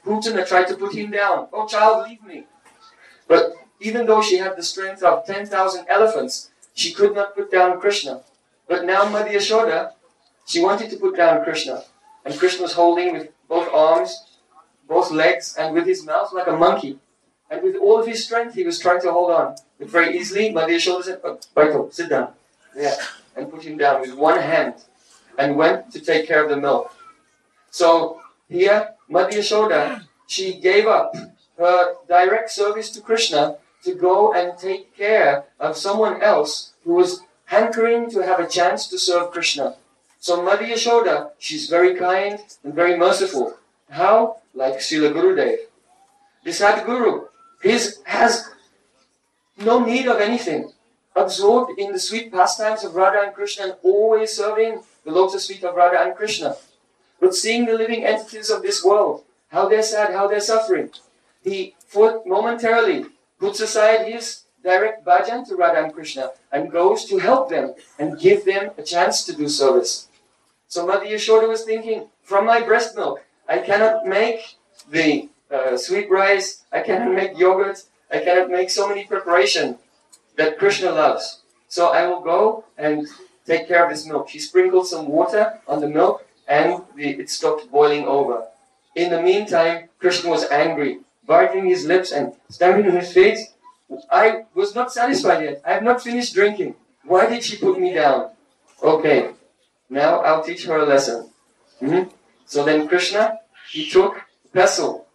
Putana tried to put him down. Oh, child, leave me. But even though she had the strength of 10,000 elephants, she could not put down Krishna. But now Mother Yashoda, she wanted to put down Krishna. And Krishna was holding with both arms, both legs, and with his mouth like a monkey. And with all of his strength, he was trying to hold on. But very easily, Mother Yashoda said, oh, Baito, sit down. Yeah. And put him down with one hand. And went to take care of the milk. So here, Mother Yashoda, she gave up her direct service to Krishna to go and take care of someone else who was hankering to have a chance to serve Krishna. So Mother Yashoda, she's very kind and very merciful. How? Like Srila Gurudev. The Sadguru, has no need of anything. Absorbed in the sweet pastimes of Radha and Krishna and always serving the lotus feet of Radha and Krishna. But seeing the living entities of this world, how they're sad, how they're suffering, he momentarily puts aside his direct bhajan to Radha and Krishna and goes to help them and give them a chance to do service. So Mother Yashoda was thinking, from my breast milk, I cannot make the sweet rice, I cannot make yogurt, I cannot make so many preparations that Krishna loves. So I will go and take care of this milk. She sprinkled some water on the milk and it stopped boiling over. In the meantime, Krishna was angry, biting his lips and stamping on his face. I was not satisfied yet. I have not finished drinking. Why did she put me down? Okay, now I'll teach her a lesson. So then Krishna, he took a pestle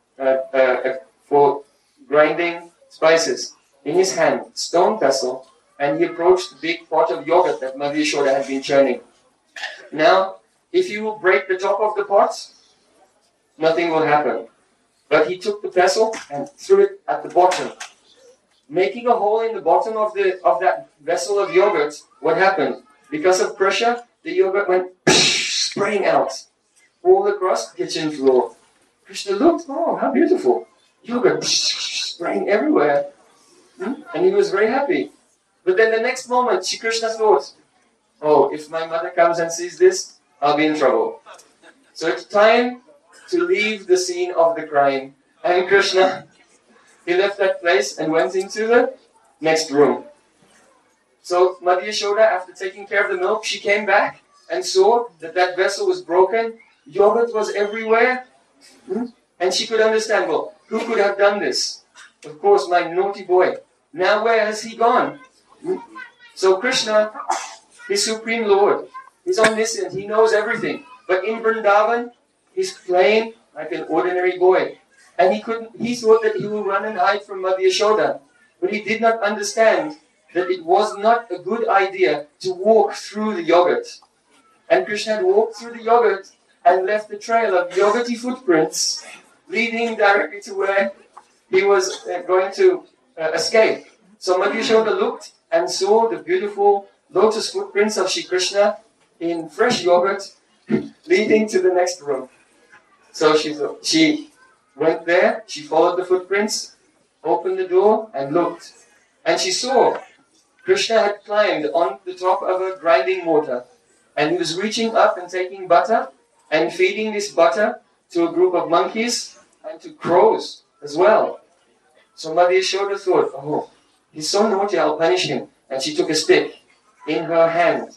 for grinding spices in his hand, stone pestle, and he approached the big pot of yogurt that Mother Yashoda had been churning. Now, if you will break the top of the pot, nothing will happen. But he took the pestle and threw it at the bottom. Making a hole in the bottom of that vessel of yogurt, what happened? Because of pressure, the yogurt went spraying out all across the kitchen floor. Krishna looked, oh, how beautiful. Yogurt spraying everywhere. And he was very happy. But then the next moment, Shri Krishna thought, oh, if my mother comes and sees this, I'll be in trouble. So it's time to leave the scene of the crime. And Krishna, he left that place and went into the next room. So Mother Yashoda, after taking care of the milk, she came back and saw that that vessel was broken. Yogurt was everywhere. And she could understand, well, who could have done this? Of course, my naughty boy. Now where has he gone? So Krishna, his Supreme Lord, he's omniscient, he knows everything. But in Vrindavan, he's playing like an ordinary boy. And he thought that he would run and hide from Mother Yashoda. But he did not understand that it was not a good idea to walk through the yogurt. And Krishna had walked through the yogurt and left a trail of yogurty footprints leading directly to where he was going to escape. So Mother Yashoda looked and saw the beautiful lotus footprints of Shri Krishna in fresh yogurt leading to the next room. So she went there, she followed the footprints, opened the door and looked. And she saw Krishna had climbed on the top of a grinding mortar and he was reaching up and taking butter and feeding this butter to a group of monkeys and to crows as well. So Mother Yashoda thought, oh, he's so naughty, I'll punish him. And she took a stick in her hand.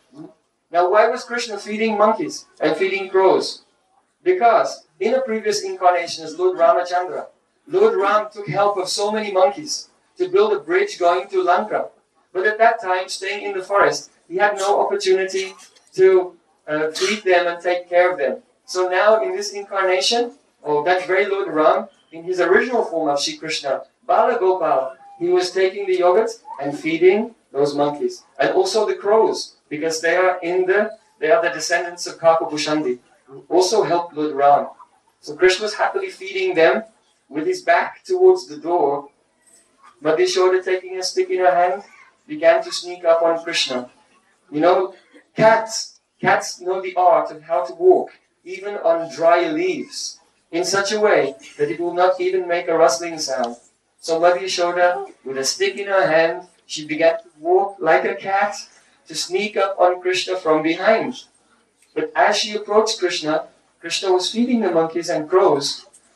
Now why was Krishna feeding monkeys and feeding crows? Because in a previous incarnation as Lord Ramachandra, Lord Ram took help of so many monkeys to build a bridge going to Lanka. But at that time, staying in the forest, he had no opportunity to feed them and take care of them. So now in this incarnation, that very Lord Ram, in his original form of Shri Krishna, Bala Gopal, he was taking the yogurt and feeding those monkeys. And also the crows, because they are the descendants of Kakabhushandi, who also helped Lord Ram. So Krishna was happily feeding them with his back towards the door. Mother Yashoda, taking a stick in her hand, began to sneak up on Krishna. You know, cats know the art of how to walk, even on dry leaves, in such a way that it will not even make a rustling sound. So Mother Yashoda, with a stick in her hand, she began to walk like a cat to sneak up on Krishna from behind. But as she approached Krishna, Krishna was feeding the monkeys and crows,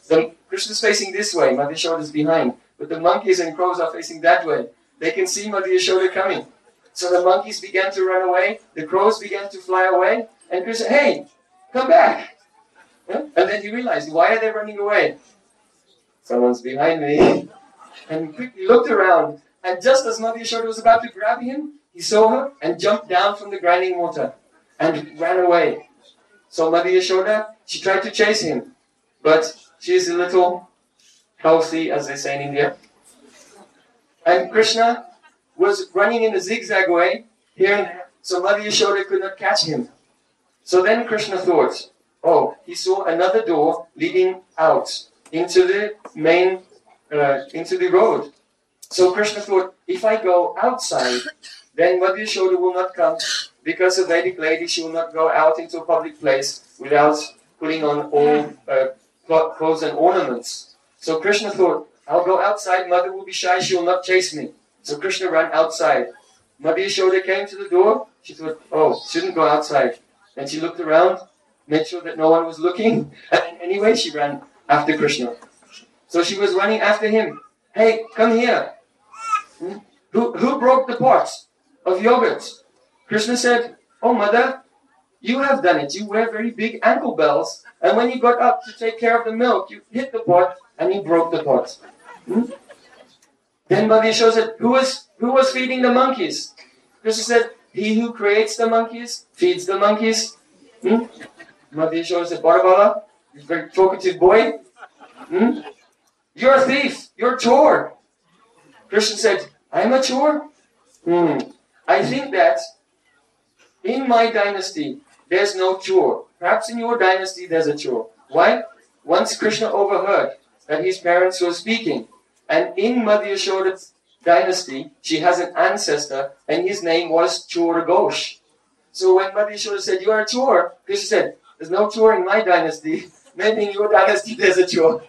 Krishna's facing this way, Mother Yashoda is behind. But the monkeys and crows are facing that way. They can see Mother Yashoda coming. So the monkeys began to run away, the crows began to fly away, and Krishna said, hey, come back. And then he realized, why are they running away? Someone's behind me. And he quickly looked around, and just as Mother Yashoda was about to grab him, he saw her and jumped down from the grinding water and ran away. So Mother Yashoda, she tried to chase him, but she's a little healthy, as they say in India. And Krishna was running in a zigzag way here and there, so Mother Yashoda could not catch him. So then Krishna thought, oh, he saw another door leading out into the main, into the road. So Krishna thought, if I go outside, then Mother Yashoda will not come, because a Vedic lady, she will not go out into a public place without putting on all clothes and ornaments. So Krishna thought, I'll go outside, Mother will be shy, she will not chase me. So Krishna ran outside. Mother Yashoda came to the door. She thought, oh, shouldn't go outside. Then she looked around, made sure that no one was looking, and anyway she ran after Krishna. So she was running after him. Hey, come here. Who broke the pots of yogurt? Krishna said, oh, Mother, you have done it. You wear very big ankle bells, and when you got up to take care of the milk, you hit the pot and you broke the pot. Then Mother Yashoda said, who was feeding the monkeys? Krishna said, he who creates the monkeys feeds the monkeys. Mother Yashoda said, Bharabala, you very talkative boy. You're a thief. You're a chore. Krishna said, I'm a chore? I think that in my dynasty, there's no chore. Perhaps in your dynasty, there's a chore. Why? Once Krishna overheard that his parents were speaking, and in Mother Yashoda's dynasty, she has an ancestor, and his name was Chor Ghosh. So when Mother Yashoda said, you are a chore, Krishna said, there's no chore in my dynasty. Maybe in your dynasty, there's a chore.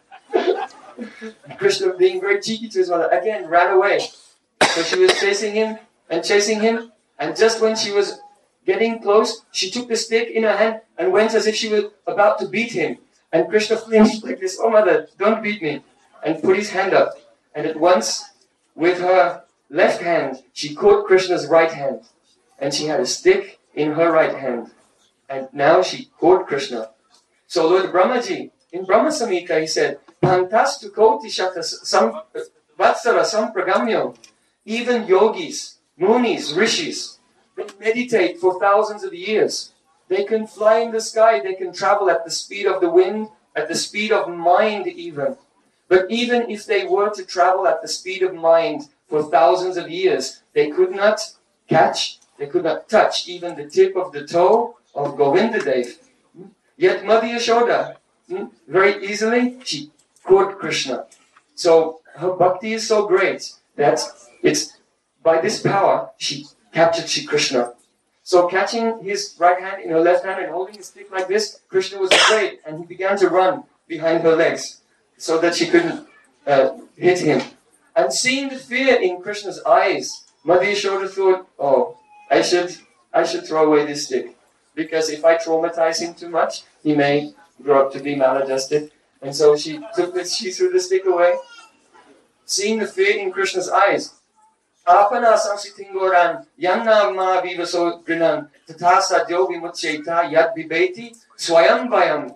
Krishna, being very cheeky to his mother, again ran away. So she was chasing him, and just when she was getting close, she took the stick in her hand and went as if she was about to beat him. And Krishna flinched like this, oh mother, don't beat me, and put his hand up. And at once, with her left hand, she caught Krishna's right hand. And she had a stick in her right hand. And now she caught Krishna. So Lord Brahmaji, in Brahma Samhita, he said, Pantastu koti shata vatsara sampragamyo. Even yogis, munis, rishis, they meditate for thousands of years. They can fly in the sky, they can travel at the speed of the wind, at the speed of mind even. But even if they were to travel at the speed of mind for thousands of years, they could not catch, they could not touch even the tip of the toe of Govindadev. Yet Mother Yashoda, very easily, she caught Krishna. So her bhakti is so great that it's by this power she captured Shri Krishna. So catching his right hand in her left hand and holding his stick like this, Krishna was afraid and he began to run behind her legs so that she couldn't hit him. And seeing the fear in Krishna's eyes, Mother Yashoda thought, oh, I should throw away this stick. Because if I traumatize him too much, he may grow up to be maladjusted. And so she threw the stick away. Seeing the fear in Krishna's eyes, Apana samsitingoran yanna ma vivaso grinan tatasa dyovi mutcheta yad vibeti swayam vayam.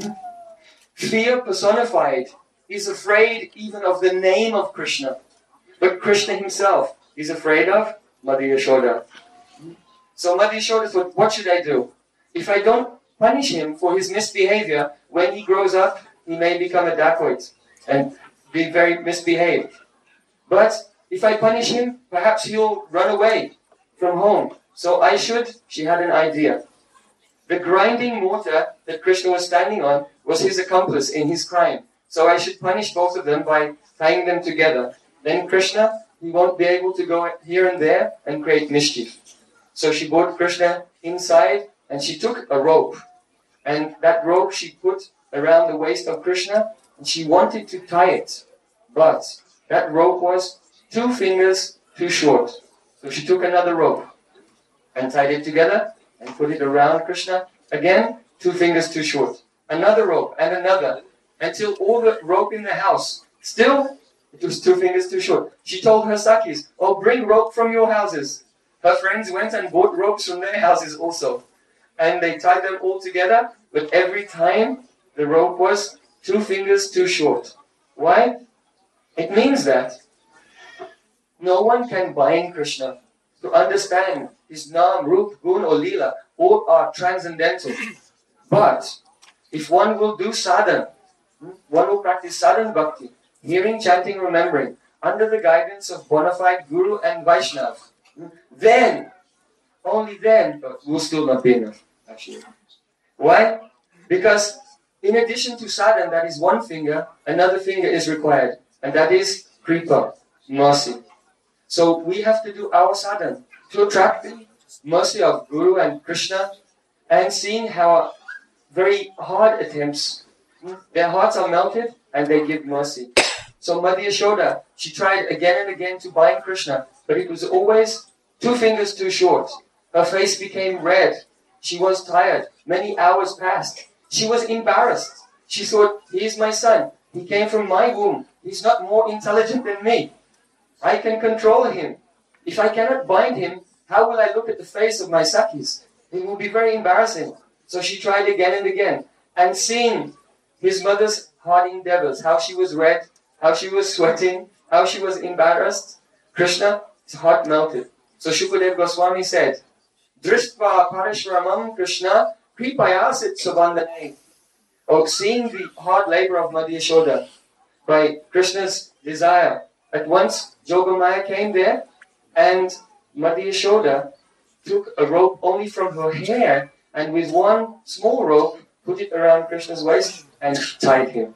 Fear personified is afraid even of the name of Krishna. But Krishna himself is afraid of Mother Yashoda. So Mother Yashoda thought, what should I do? If I don't punish him for his misbehavior, when he grows up, he may become a dacoit and be very misbehaved. But if I punish him, perhaps he'll run away from home. So she had an idea. The grinding mortar that Krishna was standing on was his accomplice in his crime. So I should punish both of them by tying them together. Then Krishna, he won't be able to go here and there and create mischief. So she brought Krishna inside and she took a rope. And that rope she put around the waist of Krishna and she wanted to tie it. But that rope was 2 fingers too short. So she took another rope and tied it together and put it around Krishna. Again, 2 fingers too short. Another rope and another. until all the rope in the house. Still, it was 2 fingers too short. She told her Sakis, oh, bring rope from your houses. Her friends went and bought ropes from their houses also. And they tied them all together, but every time the rope was 2 fingers too short. Why? It means that no one can bind Krishna. To understand his Naam, Roop, Gun or Leela, all are transcendental. But if one will do sadhana, one will practice sadhana bhakti, hearing, chanting, remembering, under the guidance of bona fide Guru and Vaishnava, then, only then, but will still not be enough, actually. Why? Because in addition to sadhana, that is 1 finger, another finger is required, and that is kripa, mercy. So we have to do our sadhana to attract the mercy of Guru and Krishna, and seeing how very hard attempts, their hearts are melted and they give mercy. So Mother Yashoda, she tried again and again to bind Krishna, but it was always 2 fingers too short. Her face became red. She was tired. Many hours passed. She was embarrassed. She thought, he is my son. He came from my womb. He's not more intelligent than me. I can control him. If I cannot bind him, how will I look at the face of my Sakis? It will be very embarrassing. So she tried again and again. And seeing his mother's hard endeavors, how she was red, how she was sweating, how she was embarrassed, Krishna, his heart melted. So Shukadeva Goswami said, Drishtva parishramam Krishna kripayasit subandhane. Oh, seeing the hard labor of Mother Yashoda, by Krishna's desire, at once Jogamaya came there, and Mother Yashoda took a rope only from her hair, and with 1 small rope, put it around Krishna's waist and tied him.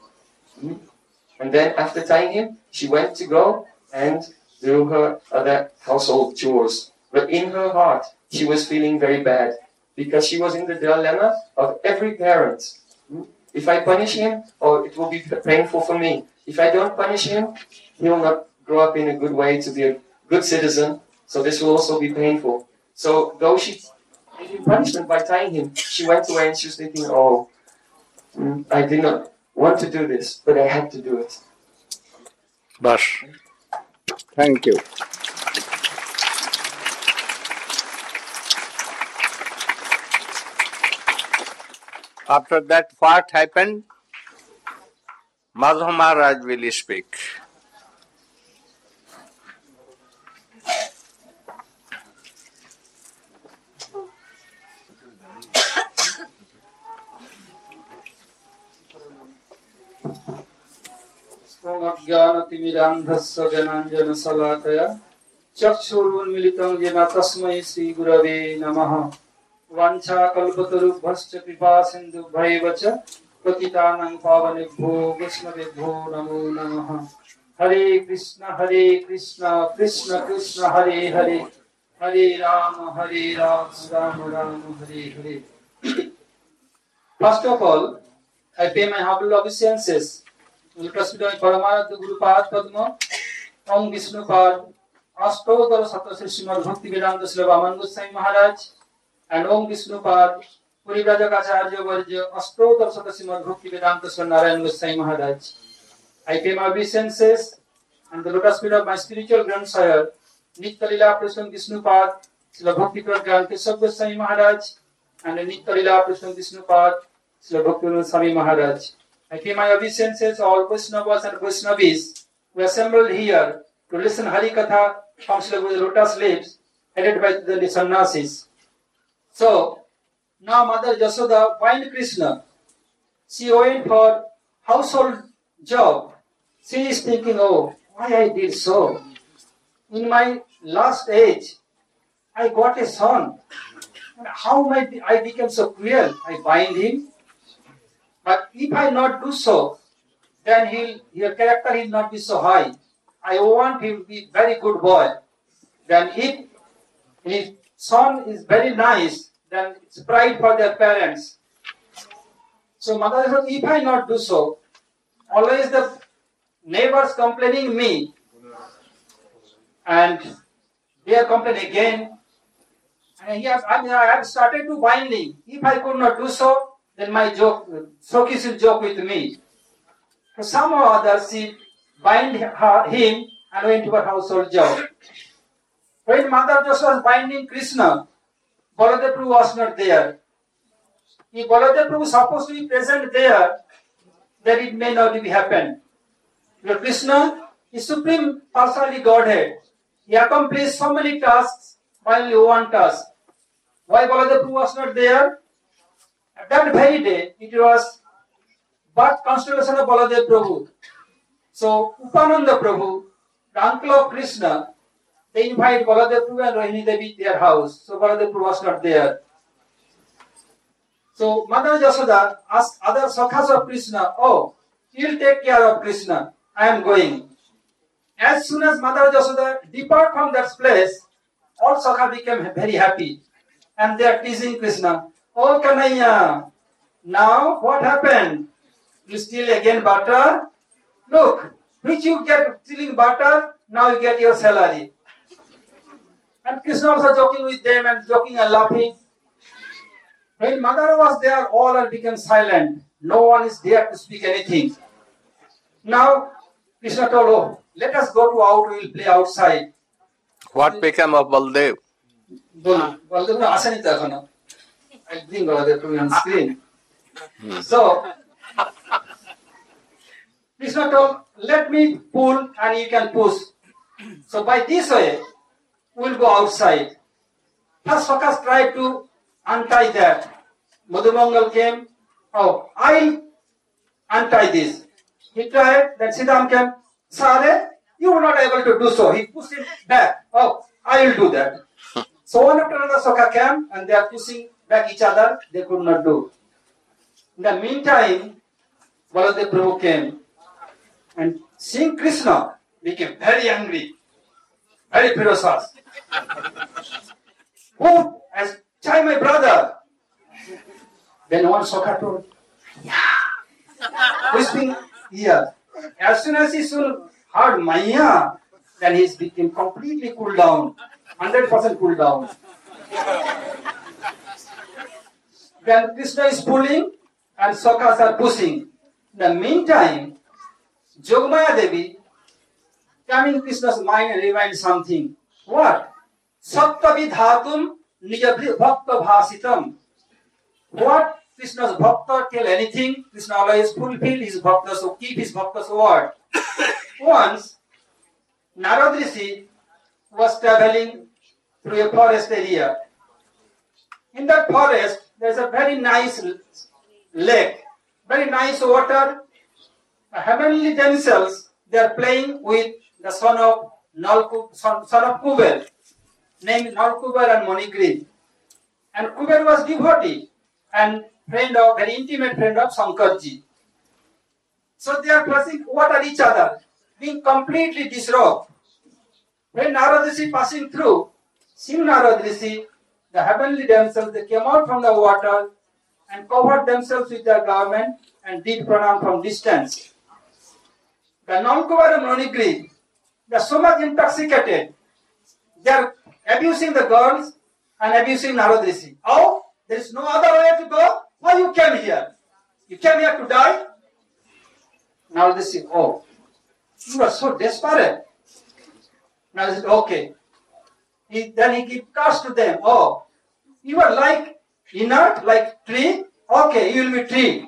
And then after tying him, she went to go and do her other household chores. But in her heart, she was feeling very bad, because she was in the dilemma of every parent. If I punish him, it will be painful for me. If I don't punish him, he will not grow up in a good way to be a good citizen, so this will also be painful. So though she gave punishment by tying him, she went away and she was thinking, I did not want to do this, but I had to do it. Bash. Thank you. After that, what happened? Madhav Maharaj will speak. ज्ञानतिमिरान्धस्य ज्ञानाञ्जनशलाकया चक्षुरुन्मीलितं येन तस्मै श्रीगुरवे नमः। वाञ्छाकल्पतरुभ्यश्च कृपासिन्धुभ्यैव च पतितानां पावनेभ्यो वैष्णवेभ्यो नमो नमः। हरे कृष्ण कृष्ण कृष्ण हरे हरे, हरे Ram Ram Ram Hare Hare. First of all, I pay my humble obeisances to Paramananda Gurupada Padma, Om Vishnupad, Astodhara Satasri Srimad Bhaktivedanta Srila Goswami Maharaj, and Om Vishnupad, Purivrajacharya Varja, Astodhara Satasri Srimad Bhaktivedanta Srila Narayan Goswami Maharaj. I pay my obeisances and the lotus feet of my spiritual grandsire, Nitya Lila Prasad Vishnupad, Srila Bhakti-Prat Gyan Keshav Goswami Maharaj, and Nitya Lila Prasad Vishnupad, Srila Bhakti Swami Maharaj. I pay my obeisances all Vaishnavas and Vaishnavis who assembled here to listen Hari Katha from Srila Guru's lotus lips, headed by the sannyasis. So, now Mother Yashoda find Krishna. She went for household job. She is thinking, why I did so? In my last age, I got a son. And how I became so cruel? I bind him. But if I not do so, then your character will not be so high. I want him to be very good boy. Then if his son is very nice, then it's pride for their parents. So Mother said, if I not do so, always the neighbors complaining me, and they are complaining again. And I have started to binding. If I could not do so, then my Sokis will joke with me. So somehow or other she bind him and went to her household job. When Mother Yashoda was binding Krishna, Baladev Prabhu was not there. If Baladev Prabhu was supposed to be present there, then it may not be happened. But Krishna is Supreme Personality Godhead. He accomplished so many tasks by only one task. Why Baladev Prabhu was not there? At that very day, it was birth constellation of Baladev Prabhu. So Upananda Prabhu, the uncle of Krishna, they invite Baladev Prabhu and Rohini Devi to their house. So Baladev Prabhu was not there. So Mother Yashoda asked other Sakhas of Krishna, oh, you'll take care of Krishna. I am going. As soon as Mother Yashoda depart from that place, all Sakha became very happy. And they are teasing Krishna. Oh Kanhaiya, now what happened? You steal again butter? Look, which you get stealing butter, now you get your salary. And Krishna also joking with them and joking and laughing. When Mother was there, all are become silent. No one is there to speak anything. Now, Krishna told, oh, let us go out, we will play outside. What became of Baldev? Baldev asani ta ekhona. I bring Baladev to on screen. So, Krishna told, let me pull and you can push. So by this way, we will go outside. First Sakhas tried to untie that. Madhumangal came, oh, I'll untie this. He tried, then Siddham came, Sare, you were not able to do so. He pushed it back. Oh, I will do that. So one after another Sakha came and they are pushing back each other. They could not do. In the meantime, Baladev Prabhu came and seeing Krishna became very angry, very ferocious. Who has tried my brother? Then one Sakha told, whispering here. As soon as he heard Maya, then he became completely cooled down, 100% cooled down. Then Krishna is pulling and Sakhas are pushing. In the meantime, Jogamaya Devi came in Krishna's mind and rewind something. What? Sattavi dhatum nijabhi bhakta bhasitam. What? Krishna's bhakta tell anything, Krishna always fulfill his bhakta, so keep his bhakta's word. Once, Narad Rishi was traveling through a forest area. In that forest, there is a very nice lake, very nice water. The heavenly damsels, they are playing with the son of Kuber, named Nalkuber and Manigri. And Kuber was devotee and very intimate friend of Sankarji. So they are passing water each other, being completely disrobed. When Narad Rishi passing through, seeing Narad Rishi, the heavenly damsels, they came out from the water and covered themselves with their garment and did pranam from distance. The Nalkubar and Manigri, they are so much intoxicated. They are abusing the girls and abusing Narad Rishi. Oh, there is no other way to go. Why you came here? You came here to die? Now they say, oh, you are so desperate. Now they say, okay. Then he gives curse to them. Oh, you are like inert, like tree. Okay, you will be tree.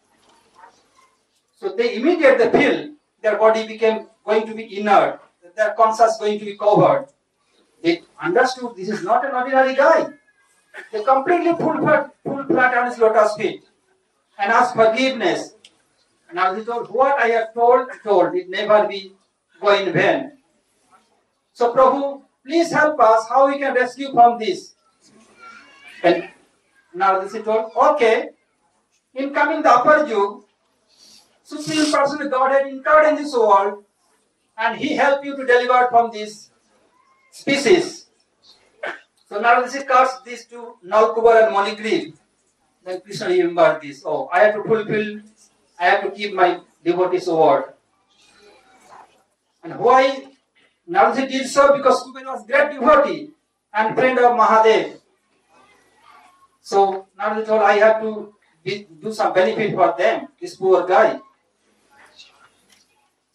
So they immediately feel their body became going to be inert. Their conscience going to be covered. They understood this is not an ordinary guy. They completely pulled flat on his lotus feet and asked forgiveness. And now he told, what I have told, it never be go in vain. So Prabhu, please help us how we can rescue from this. And now he told, okay, in coming the upper Yug, Supreme Personality Godhead incarnate in this world and he helped you to deliver from this species. So now this is cursed these two, Nalkubar and Manigri. Then Krishna remembered this. Oh, I have to fulfill, I have to keep my devotee's word. And why Narad did so? Because Kuber was great devotee and friend of Mahadev. So Narad told, I have to do some benefit for them, this poor guy.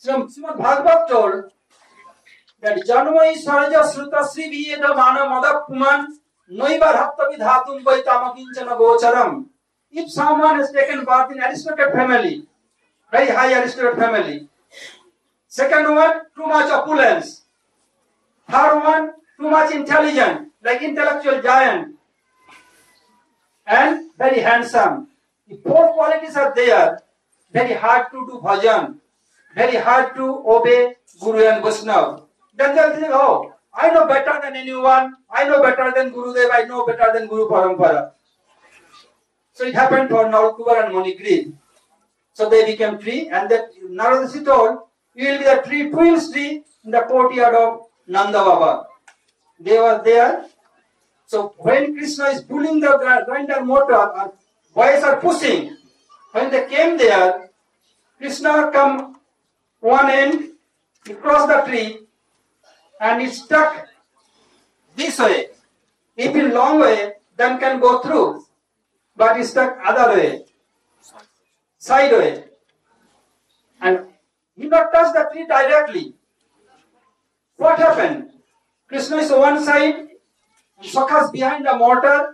Srimad Bhagavad told that Janmai Saraja Sruta Sri Viyeda Mana Madapuman Noivar Hatta Vidhatum Vaitamakinchana Gocharam. If someone has taken birth in aristocratic family, very high aristocratic family, second one, too much opulence, third one, too much intelligent, like intellectual giant, and very handsome. If four qualities are there, very hard to do bhajan, very hard to obey Guru and Vaishnava. Then they'll think, oh, I know better than anyone, I know better than Gurudev, I know better than Guru Parampara. So it happened for Narakubar and Monigri. So they became tree, and that Naradaji told, you will be the tree, twins tree in the courtyard of Nanda Baba. They were there. So when Krishna is pulling the grinder motor, boys are pushing. When they came there, Krishna come one end, he crossed the tree, and he stuck this way. If in long way, then can go through. But he stuck other way, side way. And he not touch the tree directly. What happened? Krishna is one side, and Sakha's behind the motor,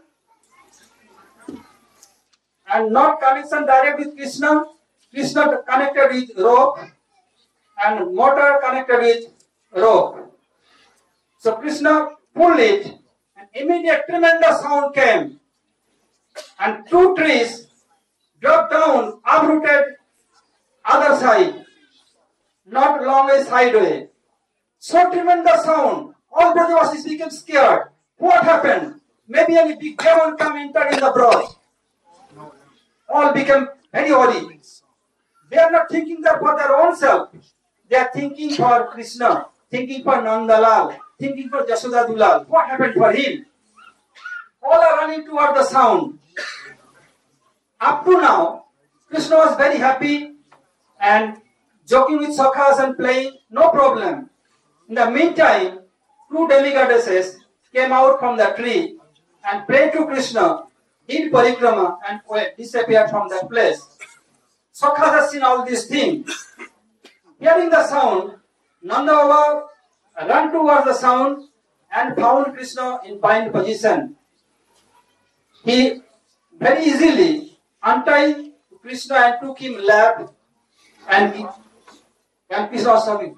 and not connection direct with Krishna. Krishna connected with rope, and motor connected with rope. So Krishna pulled it, and immediate tremendous sound came. And two trees dropped down, uprooted other side, not long way sideway. So tremendous sound, all Brajavasis became scared. What happened? Maybe any big demon come enter in the Braj. All became very worried. They are not thinking that for their own self. They are thinking for Krishna, thinking for Nandalal, thinking for Jashoda Dulal. What happened for him? All are running toward the sound. Up to now, Krishna was very happy and joking with Sakhas and playing, no problem. In the meantime, two demigoddesses came out from the tree and prayed to Krishna, did parikrama and disappeared from that place. Sakhas has seen all these things. Hearing the sound, Nanda Baba ran towards the sound and found Krishna in bind position. He very easily untied Krishna and took him lap, and Krishna was talking.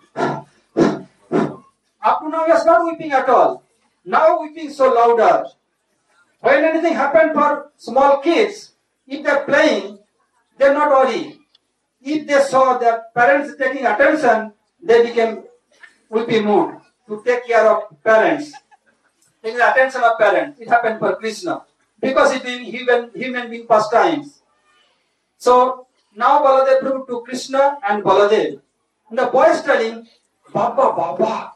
Up to now he was not weeping at all. Now weeping so louder. When anything happened for small kids, if they are playing, they are not worried. If they saw their parents taking attention, they became weeping mood to take care of parents. Taking the attention of parents. It happened for Krishna. Because it is human being pastimes. So now Baladev proved to Krishna and Baladev. And the boy is telling, Baba,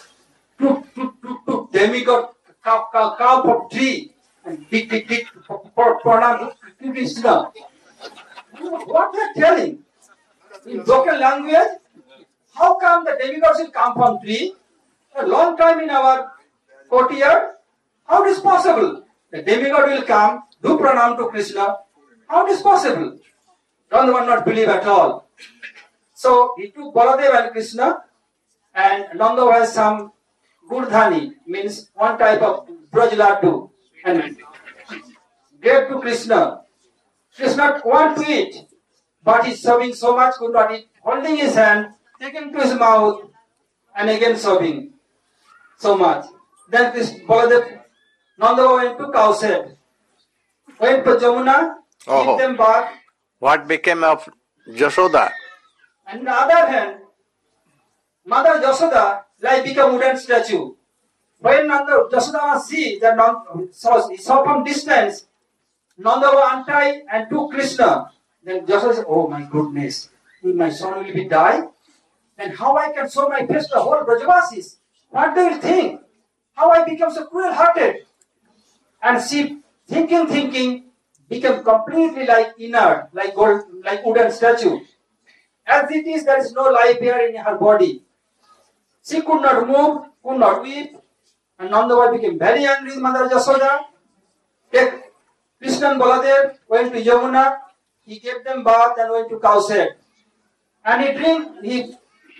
to demigod calf of tree and big for pranam to Krishna. What they are telling? In broken language, how come the demigods will come from tree? A long time in our courtyard. How it is possible? The demigod will come, do pranam to Krishna. How it is possible? Nanda would not believe at all. So he took Baladev and Krishna, and Nanda has some gurdhani, means one type of braj laddu, and gave to Krishna. Krishna want to eat, but he's sobbing so much, could not eat. Holding his hand, taken to his mouth, and again sobbing so much. Then Baladev, Nanda went to cow shed, went to Jamuna, give them bath. What became of Jashoda? And on the other hand, Mother Jashoda like became wooden statue. When Nanda Jashoda see that he saw from distance, Nanda untied and took Krishna. Then Jashoda said, oh my goodness, will my son will be die? Then how I can show my face to the whole Brajavasis? What they will think? How I become so cruel-hearted? And she, thinking, became completely like inert, like wooden statue. As it is, there is no life here in her body. She could not move, could not weep, and Nanda became very angry with Mother Jashoda. Krishna and Baladev went to Yamuna, he gave them bath and went to cow shed. And he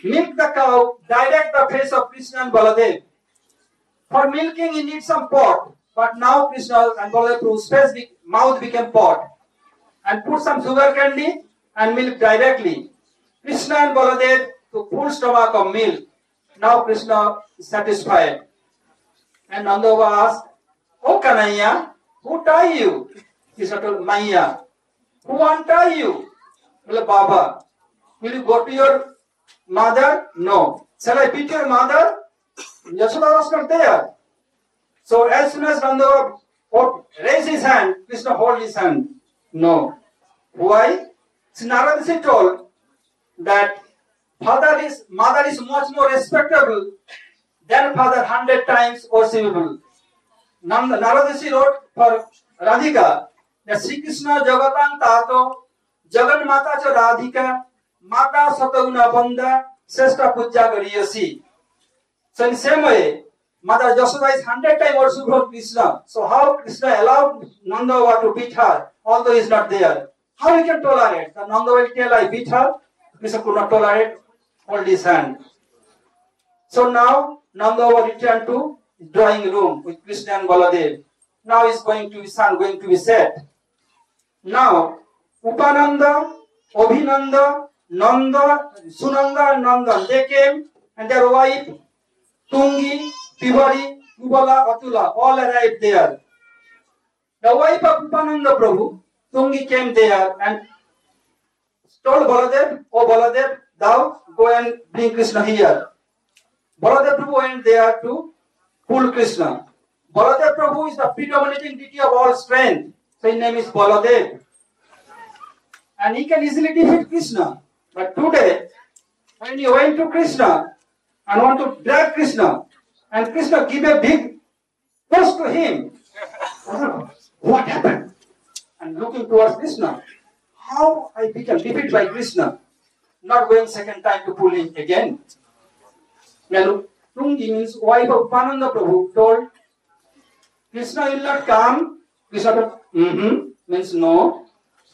milk the cow, direct the face of Krishna and Baladev. For milking, he needs some pot, but now Krishna and Baladev's mouth became pot, and put some sugar candy and milk directly. Krishna and Baladev took full stomach of milk. Now Krishna is satisfied. And Nanda asked, "Oh Kanhaiya, who tie you?" Krishna told, "Maiya." "Who untie you?" Well, "Baba." "Will you go to your mother?" "No." "Shall I beat your mother?" Yashoda was not there. So as soon as Nanda raised his hand, Krishna hold his hand. No. Why? So Narada told that mother is much more respectable than father 100 times worshipable. Narada wrote for Radhika that Sri Krishna Jagatang Tato Jagan Mata Cha Radhika Mata Sataguna Banda Sesta Puja Gariyasi. So in same way, Mother Yashoda is 100 times worshipable Krishna. So how Krishna allowed Nanda to beat her, although he is not there? How he can tolerate? The Nanda will tell, "I beat her." Krishna could not tolerate, hold his hand. So now Nanda returned to his drawing room with Krishna and Baladev. Now his sun going to be set. Now Upananda, Abhinanda, Nanda, Sunanda and Nandan, they came and their wife Tungi, Tiwari, Kubala, Atula, all arrived there. The wife of Upananda Prabhu, Tungi, came there and told Baladev, "Oh Baladev, thou go and bring Krishna here." Baladev Prabhu went there to pull Krishna. Baladev Prabhu is the predominating deity of all strength. So his name is Baladev. And he can easily defeat Krishna. But today, when he went to Krishna and want to drag Krishna, and Krishna give a big push to him, what happened? And looking towards Krishna, how I became defeated by Krishna, not going second time to pull him again. Then Tungi means wife of Upananda Prabhu told, "Krishna will not come." Krishna told, means no.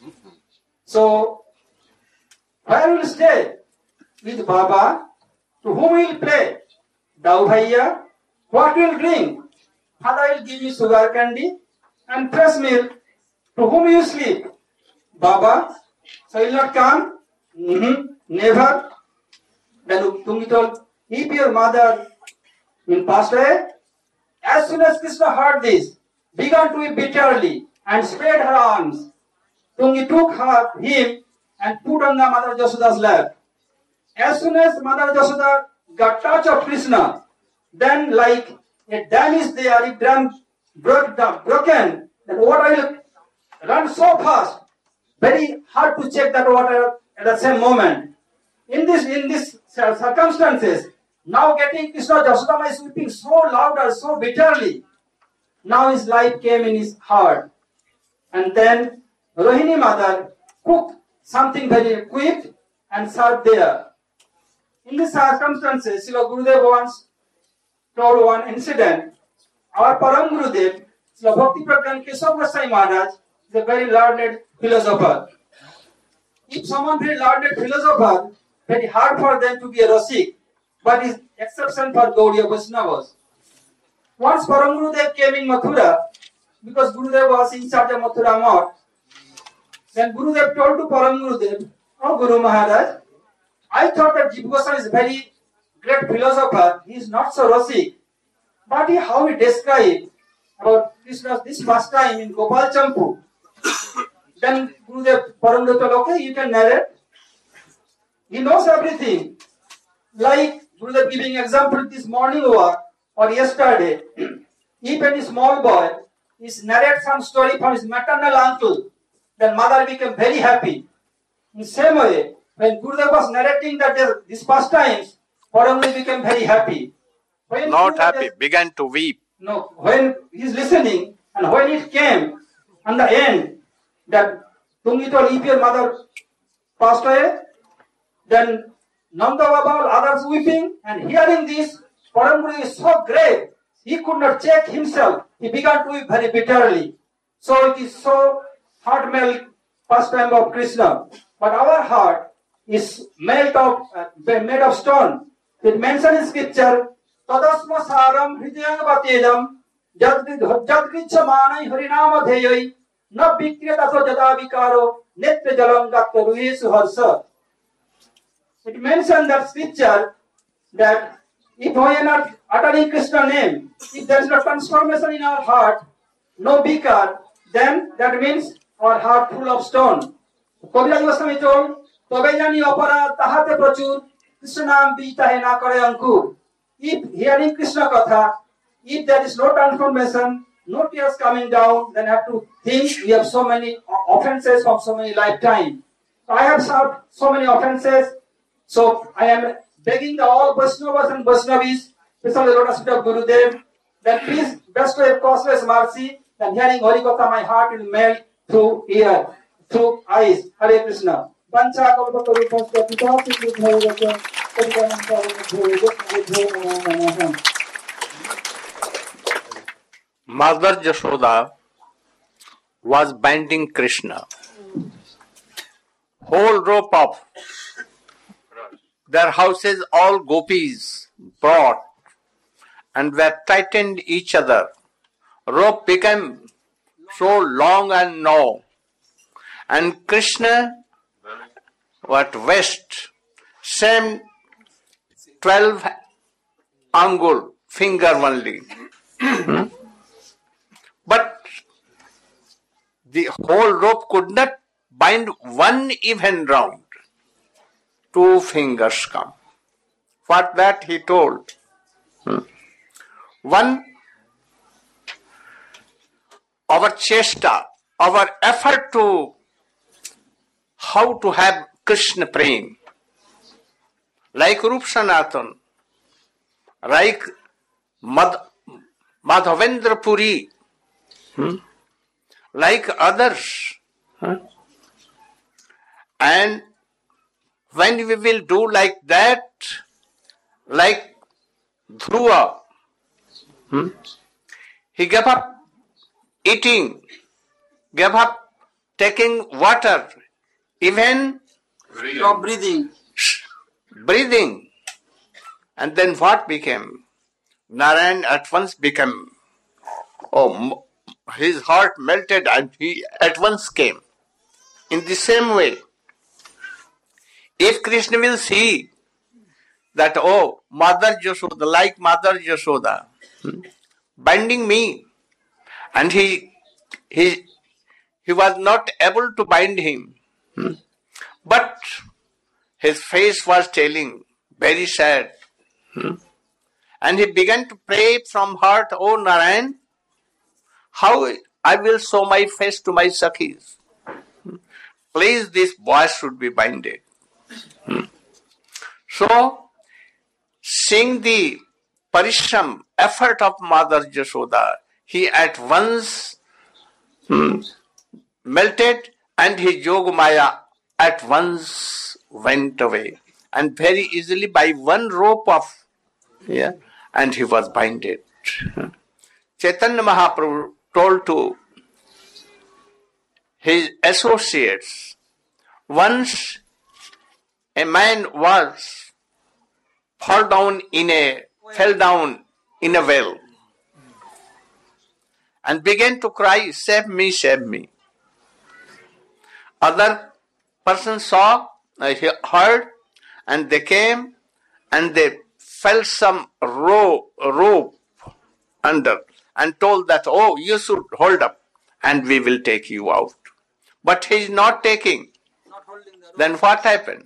So where will stay? With Baba. To whom will play? Dau Bhaiya. What will bring? Father will give you sugar candy and fresh milk. To whom you sleep? Baba. So he will not come? Never. Then Tungi told, "If your mother will pass away." As soon as Krishna heard this, began to weep bitterly and spread her arms. Tungi took him and put on the Mother Yashoda's lap. As soon as Mother Yashoda got touch of Krishna, then like a dam is there, if dam broken, then water will run so fast, very hard to check that water at the same moment. In this circumstances, now getting Krishna, Yashoda is weeping so louder, so bitterly. Now his life came in his heart. And then Rohini mother cooked something very quick and served there. In these circumstances, Srila Gurudev once told one incident. Our Param Gurudev, Srila Bhakti Pragyan Keshav Goswami Maharaj, is a very learned philosopher. If someone very learned philosopher, very hard for them to be a Rasik, but is exception for Gaudiya Vaishnavas. Once Param Gurudev came in Mathura, because Gurudev was in charge of Mathura Math, then Gurudev told to Param Gurudev, "Oh Guru Maharaj, I thought that Jiva Goswami is a very great philosopher. He is not so Rasik. But how he described about this pastime in Gopal Champu." Then Gurudev Param Gurudev told, "Okay, you can narrate." He knows everything. Like Gurudev giving example this morning walk or yesterday, if any small boy is narrate some story from his maternal uncle, then mother became very happy. In the same way, when Gurudev was narrating that these pastimes, Param Gurudev became very happy. When Not Gurudev happy, began to weep. No, when he is listening, and when it came on the end that Tungi told, "If your mother passed away," then Nanda Baba, others weeping, and hearing this, Param Gurudev is so grave, he could not check himself. He began to weep very bitterly. So it is so heart-melt pastime of Krishna. But our heart, is made of stone. It mentioned in scripture, Tadasma saram hridayam vatedam jadgricha manai harinama dheyai na vikretato jadavikaro netra jalam gattaruyesu harsa. It mentioned that scripture that if we are not uttering Krishna name, if there is no transformation in our heart, no vikar, then that means our heart full of stone. Kaviraj Goswami told, "Tobe jani opara tahate prachur Krishna naam bitahe na kare ankur." If hearing Krishna katha, if there is no transformation, no tears coming down, then I have to think we have so many offenses from so many lifetime. I have served so many offenses, so I am begging the all Vaishnavas and Vaishnavis, especially the lotus feet of Gurudev, that please bestow a causeless mercy, and hearing Hari Katha, my heart will melt through ear, through eyes. Hare Krishna. Pancha kalpatarupaśya pitasi bhayavata parikanam. Mother Jashoda was binding Krishna. Whole rope of their houses, all gopis brought and were tightened each other. Rope became so long and narrow. And Krishna, west, same 12 angul, finger only. But the whole rope could not bind one even round. 2 fingers come. For that he told. One, our chesta, our effort to how to have Krishna praying, like Rup Sanatan, like Madhavendra Puri, like others. And when we will do like that, like Dhruva, he gave up eating, gave up taking water, even Stop breathing. And then what became? Narayan at once became, his heart melted and he at once came. In the same way, if Krishna will see that, Mother Jashoda, like Mother Jashoda, binding me, and he was not able to bind him, but his face was telling, very sad. And he began to pray from heart, "Oh Narayan, how I will show my face to my Sakhis. Please, this boy should be binded." So, seeing the parishram, effort of Mother Jashoda, he at once melted and his Yogamaya at once went away. And very easily by one rope of, and he was binded. Chaitanya Mahaprabhu told to his associates, once a man fell down in a well and began to cry, "Save me, save me." Other persons saw, heard, and they came and they fell some rope under and told that, you should hold up and we will take you out. But he is not taking. Then what happened?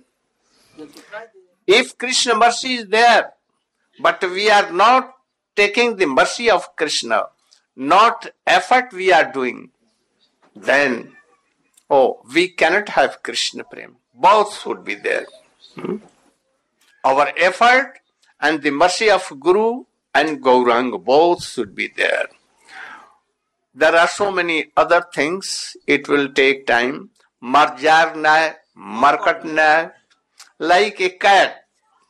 If Krishna mercy is there, but we are not taking the mercy of Krishna, not effort we are doing, then, we cannot have Krishna Prem. Both should be there. Our effort and the mercy of Guru and Gauranga, both should be there. There are so many other things, it will take time. Marjarna, markatna, like a cat.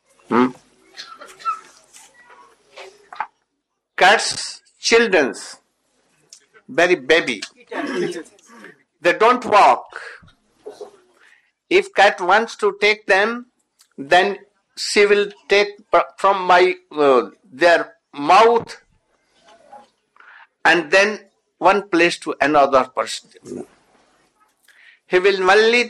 Cats, children's, very baby. They don't walk. If cat wants to take them, then she will take from their mouth and then one place to another person. He will only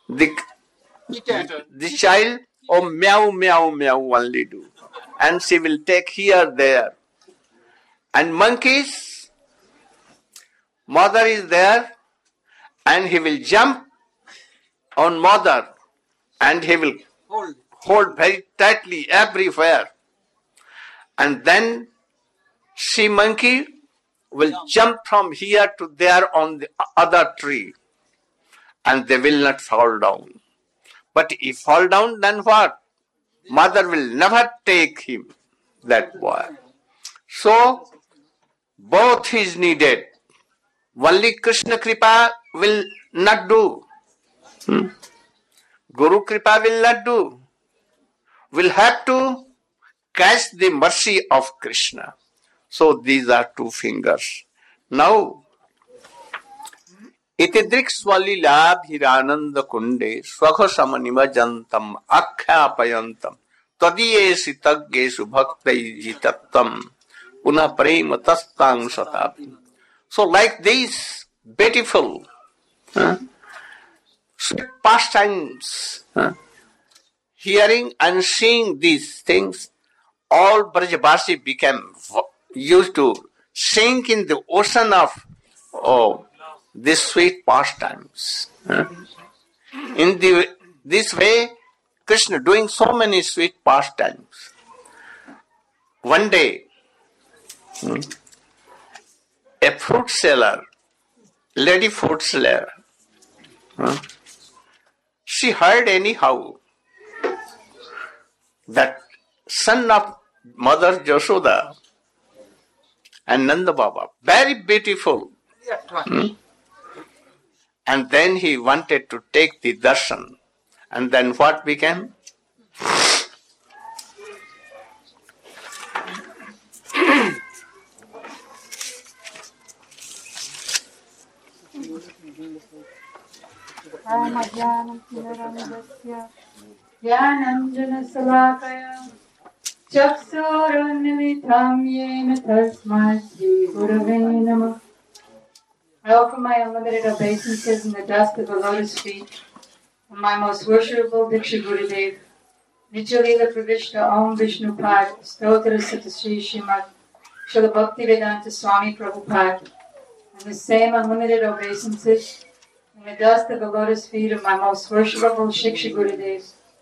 the child or meow meow meow only do, and she will take here there. And monkeys, mother is there, and he will jump on mother, and he will hold very tightly everywhere. And then she monkey will jump from here to there on the other tree, and they will not fall down. But if fall down, then what? Mother will never take him, that boy. So, both is needed. Only Krishna Kripa will not do. Guru Kripa will not do. We'll have to catch the mercy of Krishna. So these are two fingers. Now, itidrik swalilabhirananda kunde swaghasamaniva jantam akhapayantam tadiyesi tagyesu bhaktaiji tattam puna prema tastang satapi. So like these beautiful pastimes, hearing and seeing these things, all Brajabasi became used to sink in the ocean of these sweet pastimes. In this way, Krishna doing so many sweet pastimes. One day, a fruit seller, lady fruit seller, she heard anyhow that son of Mother Yashoda and Nanda Baba, very beautiful. And then he wanted to take the darshan. And then what became? I offer my unlimited obeisances in the dust of the lotus feet of my most worshipable Diksha Gurudev, Nitya-lila Pravishta Om Vishnu Pad, Stotra Satasri Srimad Srila Bhaktivedanta Swami Prabhupada, and the same unlimited obeisances in the dust of the lotus feet of my most worshipable Shiksha Gurudev,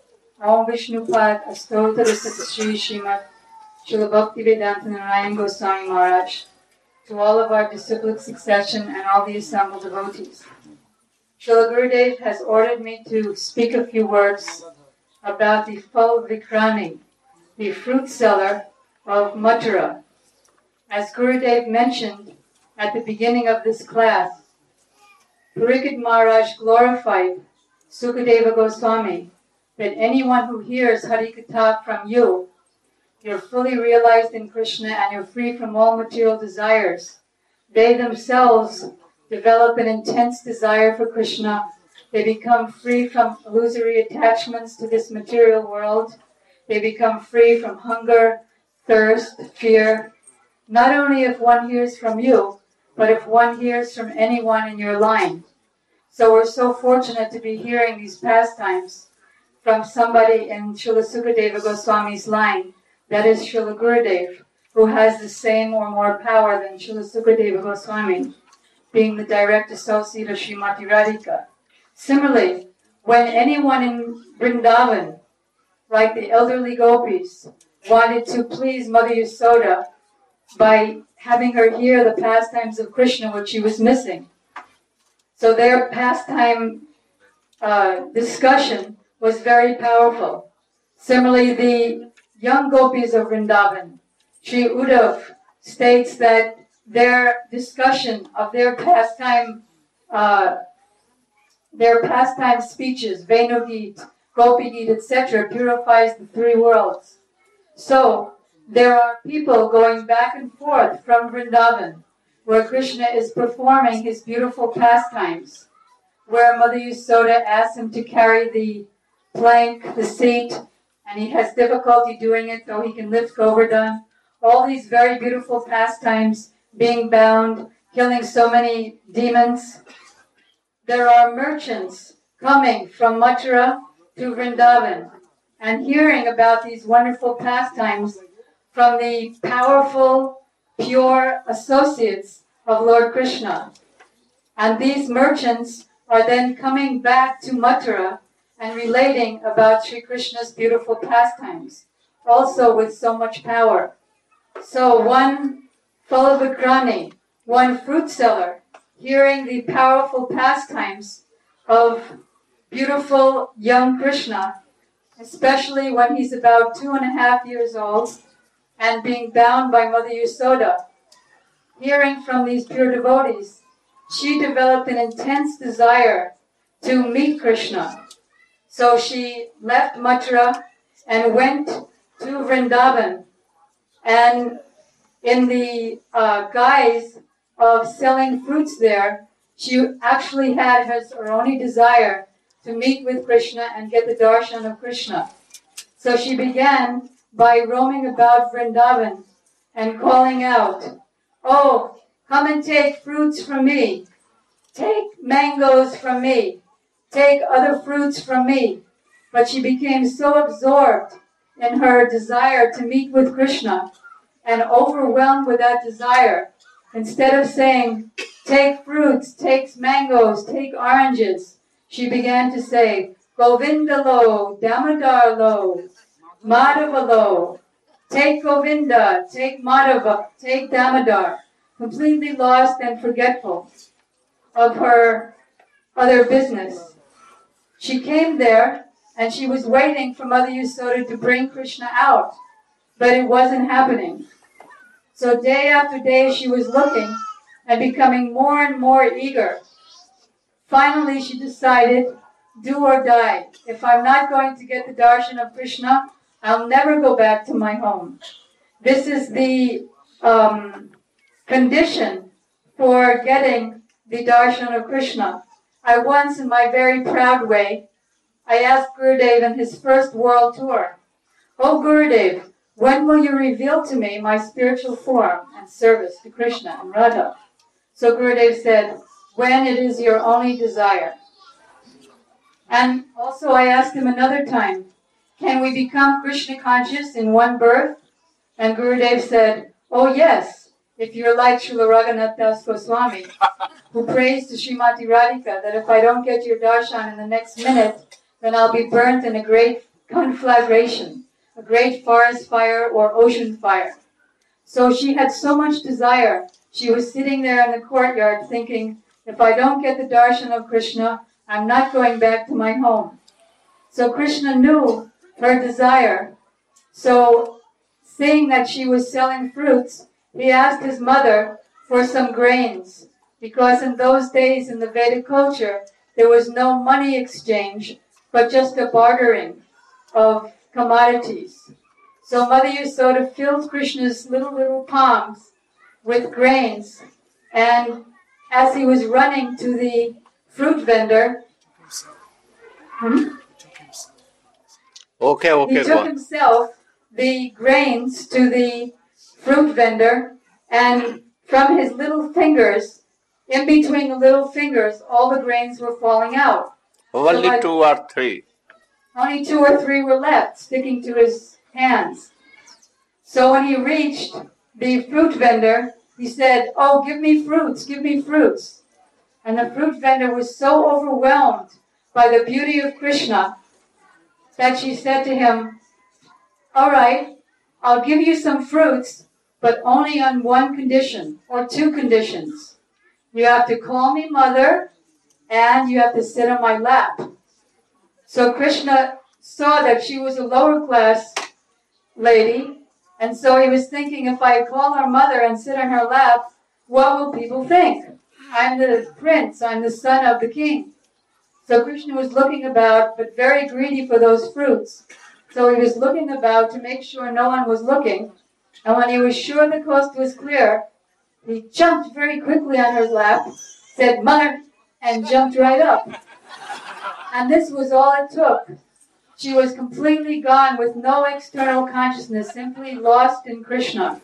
Om Vishnu Pad, Stotra Satasri Srimad Srila Bhaktivedanta Narayan Goswami Maharaj, to all of our disciplic succession and all the assembled devotees. Srila Gurudev has ordered me to speak a few words about the Phal Vikrami, the fruit seller of Mathura. As Gurudev mentioned at the beginning of this class, Parikshit Maharaj glorified Sukadeva Goswami that anyone who hears Harikatha from you, you're fully realized in Krishna and you're free from all material desires. They themselves develop an intense desire for Krishna. They become free from illusory attachments to this material world. They become free from hunger, thirst, fear. Not only if one hears from you, but if one hears from anyone in your line. So we're so fortunate to be hearing these pastimes from somebody in Srila Sukadeva Goswami's line. That is Srila Gurudev, who has the same or more power than Srila Sukadeva Goswami, being the direct associate of Srimati Radhika. Similarly, when anyone in Vrindavan, like the elderly gopis, wanted to please Mother Yasoda by having her hear the pastimes of Krishna, which she was missing. So their pastime discussion was very powerful. Similarly, the young gopis of Vrindavan, Sri Uddhav states that their discussion of their pastime speeches, Venugit, Gopigit, etc., purifies the three worlds. So there are people going back and forth from Vrindavan, where Krishna is performing his beautiful pastimes. where Mother Yasoda asks him to carry the plank, the seat, and he has difficulty doing it, though he can lift Govardhan. All these very beautiful pastimes, being bound, killing so many demons. There are merchants coming from Mathura to Vrindavan and hearing about these wonderful pastimes from the powerful, pure associates of Lord Krishna. And these merchants are then coming back to Mathura and relating about Sri Krishna's beautiful pastimes, also with so much power. So one Phalavikrami, one fruit seller, hearing the powerful pastimes of beautiful young Krishna, especially when he's about 2.5 years old and being bound by Mother Yasoda, hearing from these pure devotees, she developed an intense desire to meet Krishna. So she left Mathura and went to Vrindavan, and in the guise of selling fruits there, she actually had her only desire to meet with Krishna and get the darshan of Krishna. So she began by roaming about Vrindavan and calling out, "Oh, come and take fruits from me. Take mangoes from me. Take other fruits from me." But she became so absorbed in her desire to meet with Krishna and overwhelmed with that desire, instead of saying, "Take fruits, take mangoes, take oranges," she began to say, "Govinda lo, Damodar lo, Madhava lo. Take Govinda, take Madhava, take Damodar," completely lost and forgetful of her other business. She came there and she was waiting for Mother Yasoda to bring Krishna out, but it wasn't happening. So day after day she was looking and becoming more and more eager. Finally she decided, do or die. If I'm not going to get the darshan of Krishna, I'll never go back to my home. This is the condition for getting the darshan of Krishna. I once, in my very proud way, I asked Gurudev in his first world tour, "Oh Gurudev, when will you reveal to me my spiritual form and service to Krishna and Radha?" So Gurudev said, "When it is your only desire." And also I asked him another time, "Can we become Krishna conscious in one birth?" And Gurudev said, "Oh yes, if you're like Srila Raghunath Das Goswami, who prays to Srimati Radhika that if I don't get your darshan in the next minute, then I'll be burnt in a great conflagration, a great forest fire or ocean fire." So she had so much desire. She was sitting there in the courtyard thinking, if I don't get the darshan of Krishna, I'm not going back to my home. So Krishna knew her desire. So seeing that she was selling fruits, he asked his mother for some grains, because in those days in the Vedic culture, there was no money exchange, but just a bartering of commodities. So Mother Yasoda filled Krishna's little palms with grains, and as he was running to the fruit vendor, he took himself the grains to the fruit vendor, and from his little fingers, in between the little fingers, all the grains were falling out. Only so 2 or 3. Only 2 or 3 were left, sticking to his hands. So when he reached the fruit vendor, he said, "Oh, give me fruits, give me fruits." And the fruit vendor was so overwhelmed by the beauty of Krishna that she said to him, "All right, I'll give you some fruits, but only on one condition, or 2 conditions. You have to call me mother, and you have to sit on my lap." So Krishna saw that she was a lower class lady, and so he was thinking, if I call her mother and sit on her lap, what will people think? I'm the prince, I'm the son of the king. So Krishna was looking about, but very greedy for those fruits. So he was looking about to make sure no one was looking, and when he was sure the coast was clear, he jumped very quickly on her lap, said, "Mother, and jumped right up. And this was all it took. She was completely gone with no external consciousness, simply lost in Krishna.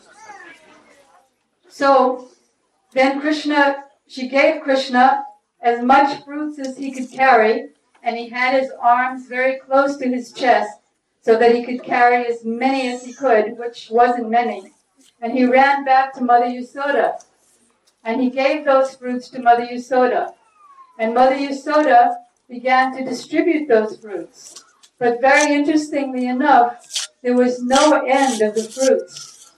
So then she gave Krishna as much fruits as he could carry, and he had his arms very close to his chest so that he could carry as many as he could, which wasn't many. And he ran back to Mother Yasoda, and he gave those fruits to Mother Yasoda. And Mother Yasoda began to distribute those fruits. But very interestingly enough, there was no end of the fruits.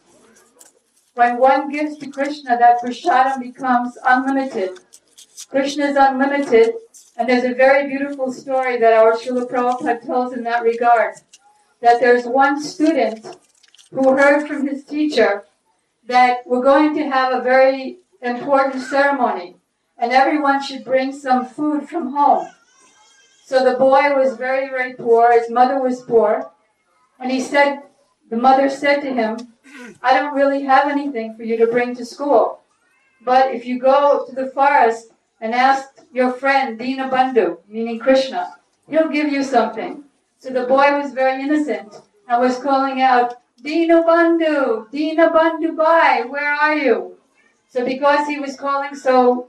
When one gives to Krishna, that prasadam becomes unlimited. Krishna is unlimited, and there's a very beautiful story that our Srila Prabhupada tells in that regard. That there's one student who heard from his teacher that we're going to have a very important ceremony, and everyone should bring some food from home. So the boy was very, very poor, his mother was poor, and the mother said to him, I don't really have anything for you to bring to school, but if you go to the forest and ask your friend Dinabandhu, meaning Krishna, he'll give you something. So the boy was very innocent and was calling out, Dinabandhu, Dinabandhu Bhai, where are you? So because he was calling so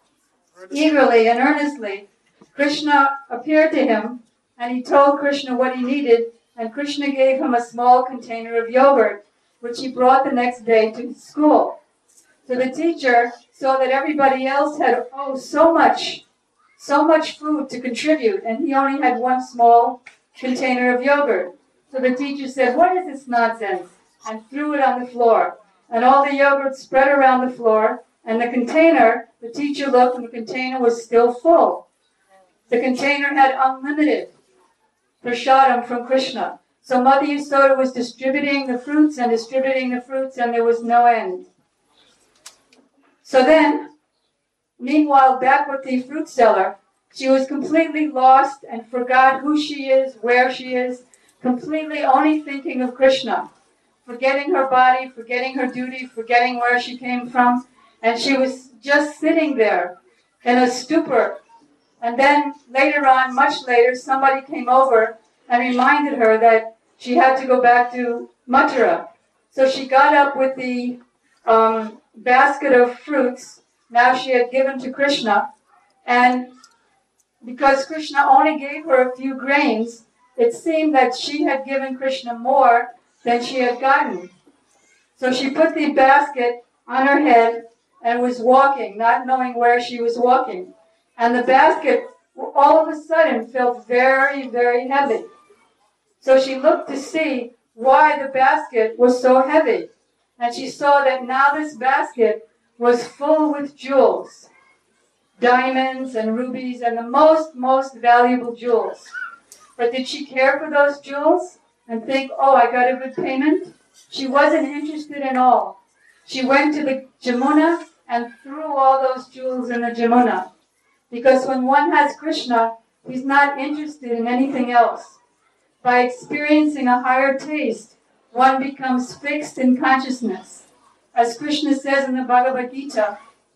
eagerly and earnestly, Krishna appeared to him, and he told Krishna what he needed, and Krishna gave him a small container of yogurt, which he brought the next day to his school. So the teacher saw that everybody else had, so much food to contribute, and he only had one small container of yogurt. So the teacher said, what is this nonsense? And threw it on the floor. And all the yogurt spread around the floor, and the teacher looked, and the container was still full. The container had unlimited prasadam from Krishna. So Mother Yasoda was distributing the fruits, and there was no end. So then, meanwhile, back with the fruit seller, she was completely lost and forgot who she is, where she is, completely only thinking of Krishna, forgetting her body, forgetting her duty, forgetting where she came from, and she was just sitting there in a stupor. And then later on, much later, somebody came over and reminded her that she had to go back to Mathura. So she got up with the basket of fruits now she had given to Krishna, and because Krishna only gave her a few grains, it seemed that she had given Krishna more than she had gotten. So she put the basket on her head and was walking, not knowing where she was walking. And the basket, all of a sudden, felt very, very heavy. So she looked to see why the basket was so heavy. And she saw that now this basket was full with jewels, diamonds and rubies and the most valuable jewels. But did she care for those jewels and think, I got a good payment? She wasn't interested at all. She went to the Jamuna and threw all those jewels in the Jamuna. Because when one has Krishna, he's not interested in anything else. By experiencing a higher taste, one becomes fixed in consciousness. As Krishna says in the Bhagavad Gita,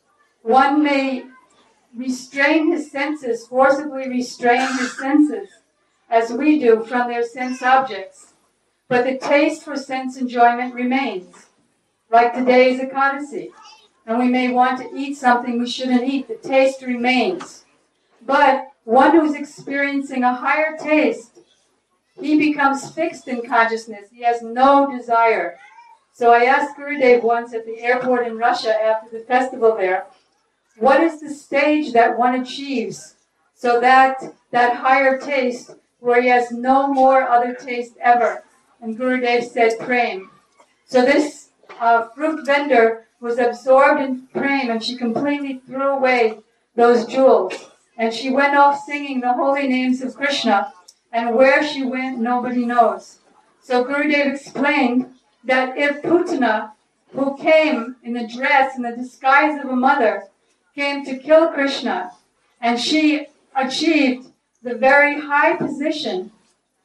one may restrain his senses, forcibly restrain his senses, as we do from their sense objects. But the taste for sense enjoyment remains. Like today's Ekadasi. And we may want to eat something we shouldn't eat. The taste remains. But one who's experiencing a higher taste, he becomes fixed in consciousness. He has no desire. So I asked Gurudev once at the airport in Russia after the festival there, what is the stage that one achieves so that higher taste where he has no more other taste ever? And Gurudev said, Prem. So this fruit vendor was absorbed in Prem, and she completely threw away those jewels. And she went off singing the holy names of Krishna, and where she went, nobody knows. So Gurudev explained that if Putana, who came in the dress, in the disguise of a mother, came to kill Krishna, and she achieved the very high position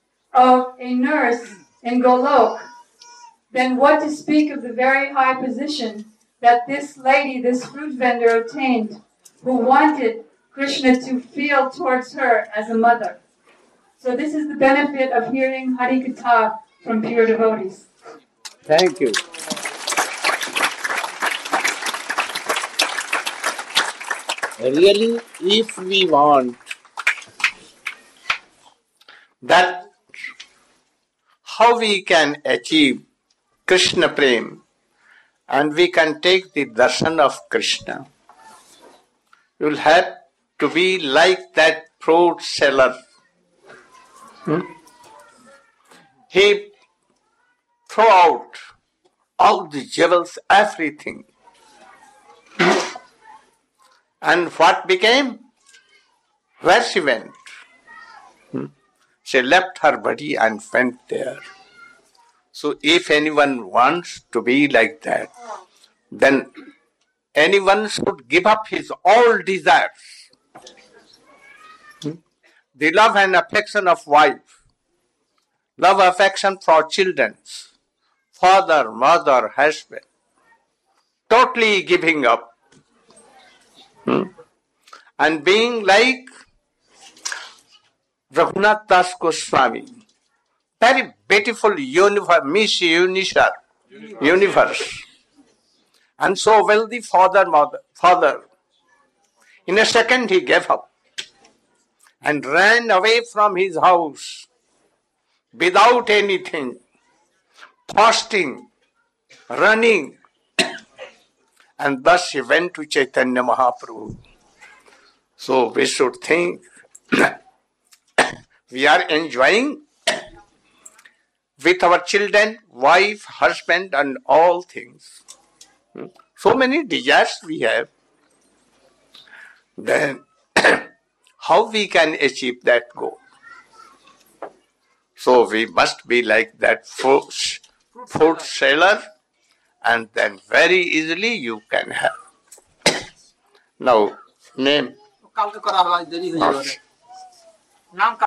of a nurse in Golok, then what to speak of the very high position that this lady, this fruit vendor, attained, who wanted Krishna to feel towards her as a mother. So this is the benefit of hearing Hari Katha from pure devotees. Thank you. Really, if we want that, how we can achieve Krishna Prem and we can take the darshan of Krishna, you will have to be like that fruit seller. He threw out all the jewels, everything. And what became? Where she went? She left her body and went there. So if anyone wants to be like that, then anyone should give up his all desires. The love and affection of wife, love affection for children, father, mother, husband, totally giving up. And being like Raghunath Das Goswami, very beautiful universe, Miss Universe, and so wealthy father. In a second he gave up and ran away from his house without anything, fasting, running, and thus he went to Chaitanya Mahaprabhu. So we should think we are enjoying with our children, wife, husband, and all things. So many desires we have. Then how we can achieve that goal? So we must be like that fruit seller, and then very easily you can have. Now, name.